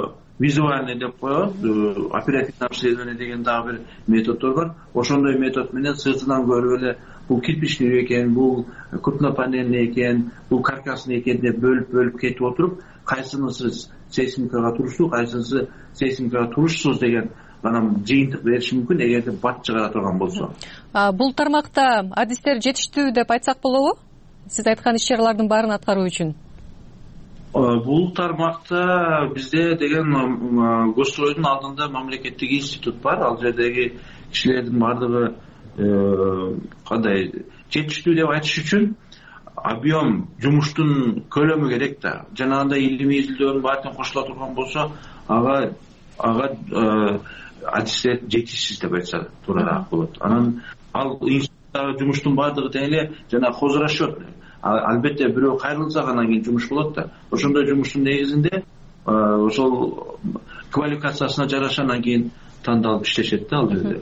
визуальный деп коет, оперативное обследование деген дагы бир методдор бар. Ошондой метод менен сыртынан көрүп эле бул кирпичный экен, бул крупнопанельный экен, бул каркасный экен деп бөлүп кетип отуруп, кайсынысы сейсмикага туруштуу, кайсынысы сейсмикага турушсуз деген анан жыйынтык бериши мүмкүн эгерде бат чыгара турган болсо. Бул тармакта адистер жетиштүү деп айтсак болобу? Сиз айткан иш чаралардын баарын аткаруу үчүн. Бул тармакта бизде деген Госстройдун алдында мамлекеттик институт бар. Ал жердеги кишилердин бардыгы кандай жетиштүү деп айтыш үчүн объем жумуштун көлөмү керек да. Жанагындай илимий изилдөөнүн баарын кошула турган болсо, ага адистер жетишсиз деп айтса туурараак болот. Анан ал институттагы жумуштун бардыгы тең эле жана хозрасчет. Албетте бирөө кайрылса анан кийин жумуш болот да. Ошондой жумуштун негизинде ошол квалификациясына жараша анан кийин тандалып иштешет да ал жерде.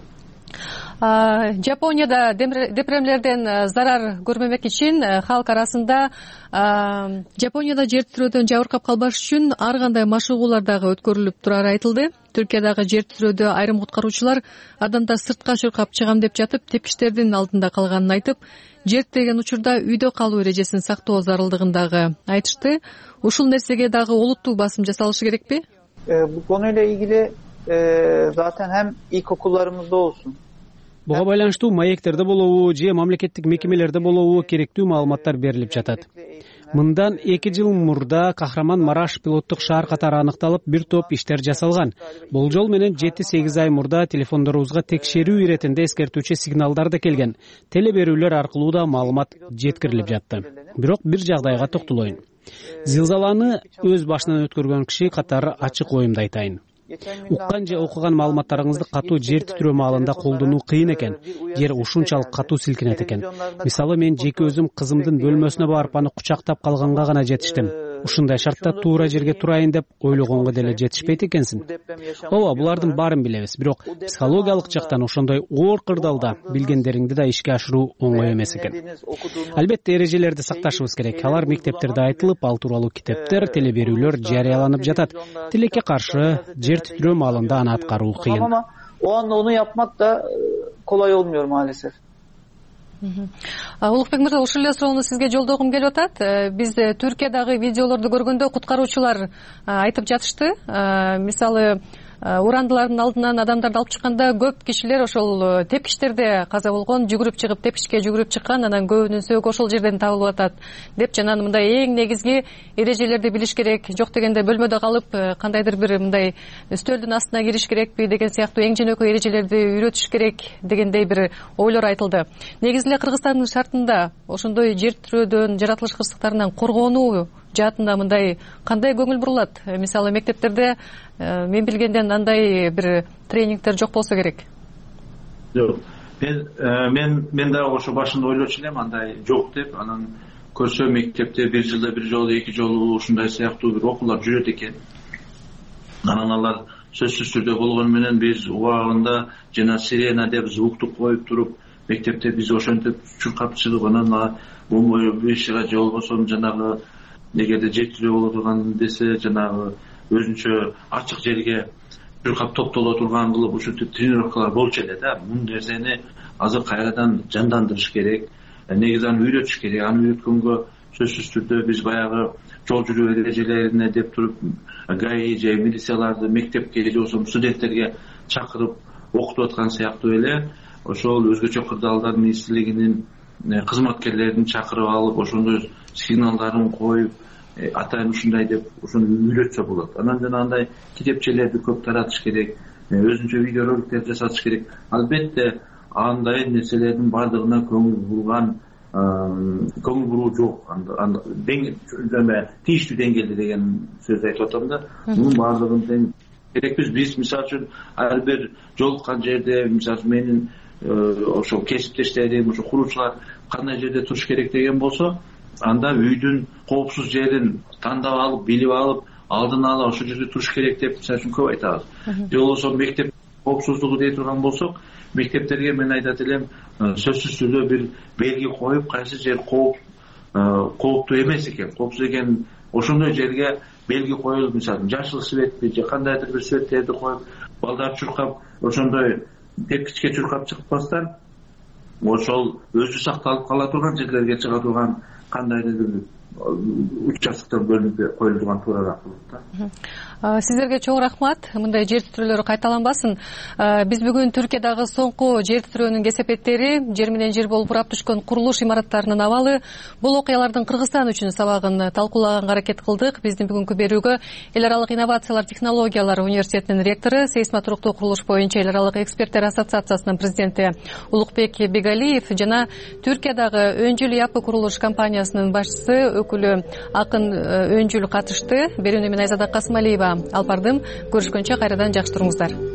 Жапонияда депремлерден зарар көрмөмөк үчүн халк арасында Жапонияда жер титирөөдөн жабыркап калбаш үчүн ар кандай машыгуулар дагы өткөрүлүп турары айтылды. Түркиядагы жер титирөөдө айрым куткаруучулар адамдар сыртка чуркап чыгам деп жатып, тепкичтердин алдында калганын айтып, жер тиеген учурда үйдө калуу эрежесин сактоо зарылдыгын дагы айтышты. Ушул нерсеге дагы олуттуу басым жасалышы керекпи? Bu konuyla ilgili zaten hem ilkokullarımızda olsun. Буга байланыштуу маектерде болобу же мамлекеттик мекемелерде болобу керектүү маалыматтар берилип жатат. Мындан 2 жыл мурда Кахраман-Мараш пилоттук шаар катары аныкталып, бир топ иштер жасалган. Болжол менен 7-8 ай мурда телефондорубузга текшерүү иретинде эскертүүчү сигналдар да келген. Телеберүүлөр аркылуу да маалымат жеткирилип жатты. Бирок бир жагдайга токтолоюн. Зилзаланы өз башынан өткөргөн киши катары ачык оюмду айтайын. Уккан же окуган маалыматтарыңызды катуу жер титирөө маалында колдонуу кыйын экен. Жер ушунчалык катуу силкинет экен. Мисалы мен жеке өзүм кызымдын бөлмөсүнө барып аны кучактап калганга гана жетиштим. Ушундай шартта туура жерге турайын деп ойлогонго деле жетишпейт экенсиң. Ооба, булардын баарын билебиз, бирок психологиялык жактан ошондой оор кырдаалда билгендериңди да ишке ашыруу оңой эмес экен. Албетте эрежелерди сакташыбыз керек. Алар мектептерде айтылып, ал тууралуу китептер, телеберүүлөр жарыяланып жатат. Тилекке каршы жер titiriyor malında аны аткаруу кыйын. Ama o anda onu yapmak da kolay olmuyor maalesef. Улукбек мырза, ушул эле суроону сизге жолдогум келип атат. Биз Түркиядагы видеолорду көргөндө куткаруучулар айтып жатышты. Мисалы урандылардын алдынан адамдарды алып чыкканда көп кишилер ошол тепкичтерде каза болгон, жүгүрүп чыгып тепкичке жүгүрүп чыккан, анан көбүнүн сөөгү ошол жерден табылып атат деп, жана мындай эң негизги эрежелерди билиш керек. Жок дегенде бөлмөдө калып кандайдыр бир мындай үстөлдүн астына кириш керекпи деген сыяктуу эң жөнөкөй эрежелерди үйрөтүш керек дегендей бир ойлор айтылды. Негизи эле Кыргызстандын шартында ошондой жер титирөөдөн, жаратылыш кырсыктарынан коргонуу жаатында мындай кандай көңүл бурулат? Мисалы мектептерде мен билгенден андай бир тренингдер жок болсо керек. Жок. Мен да ошо башында ойлочу элем андай жок деп, анан көрсө мектепте бир жылда бир жолу, 2 жолу ушундай сыяктуу бир окуулар жүрөт экен. Анан алар сөзсүз түрдө болгону менен биз убагында жана сирена деп звукту коюп туруп, мектепте биз ошентип чуркап чыгып, анан бомбой бешига же болбосо жанагы эгерде жер титирөө боло турган десе, жанагы өзүнчө ачык жерге чуркап топтоло турган кылып ушинтип тренировкалар болчу эле да. Бул нерсени азыр кайрадан жандандырыш керек. Негизи аны үйрөтүш керек. Аны үйрөткөнгө сөзсүз түрдө биз баягы жол жүрүү эрежелерине деп туруп ГАИ же милицияларды мектепке же болбосо студенттерге чакырып окутуп аткан сыяктуу эле ошол өзгөчө кырдаалдар министрлигинин кызматкерлерин чакырып алып, ошондой сигналдарын коюп, атайын ушундай деп ошону үйрөтсө болот. Анан жанагындай китепчелерди көп таратыш керек, өзүнчө видеороликтер жасатыш керек. Албетте андай нерселердин бардыгына көңүл буруу жок. Тийиштүү деңгээлде деген сөз айтып атам да. Мунун бардыгын керекпиз. Биз мисалы үчүн ар бир жолуккан жерде, мисалы менин ошо кесиптештерим, ошо куруучулар кандай жерде туруш керек деген болсо, анда үйдүн коопсуз жерин тандап алып, билип алып, алдын ала ошол жерде туруш керек деп мисалы үчүн көп айтабыз. Же болбосо мектеп коопсуздугу дей турган болсок, мектептерге мен айтат элем, сөзсүз түрдө бир белги коюп, кайсы жер кооп кооптуу эмес экен, коопсуз экен. Ошондой жерге белги коюлуп, мисалы жашыл светти же кандайдыр бир светтерди коюп, балдар чуркап, ошондой тепкичке чуркап чыкпастан, ошол өзү сакталып кала турган жерлерге чыга турган кандайдыр бир участоктор бөлүнүп коюла турган туурараак болот да. Сиздерге чоң рахмат. Мындай жер титирөөлөр кайталанбасын. Биз бүгүн Түркиядагы соңку жер титирөөнүн кесепеттери, жер менен жер болуп урап түшкөн курулуш имараттарынын абалы, бул окуялардын Кыргызстан үчүн сабагын талкуулаганга аракет кылдык. Биздин бүгүнкү берүүгө Эл аралык инновациялар технологиялар университетинин ректору, сейсмотруктуу курулуш боюнча Эл аралык эксперттер ассоциациясынын президенти Улукбек Бегалиев жана Түркиядагы Өнжүл Япы курулуш компаниясынын башчысы өкүлү Акын Өнжүл катышты. Берүүнү мен Айзада Касымалиева алып бардым. Көрүшкөнчө кайрадан жакшы туруңуздар.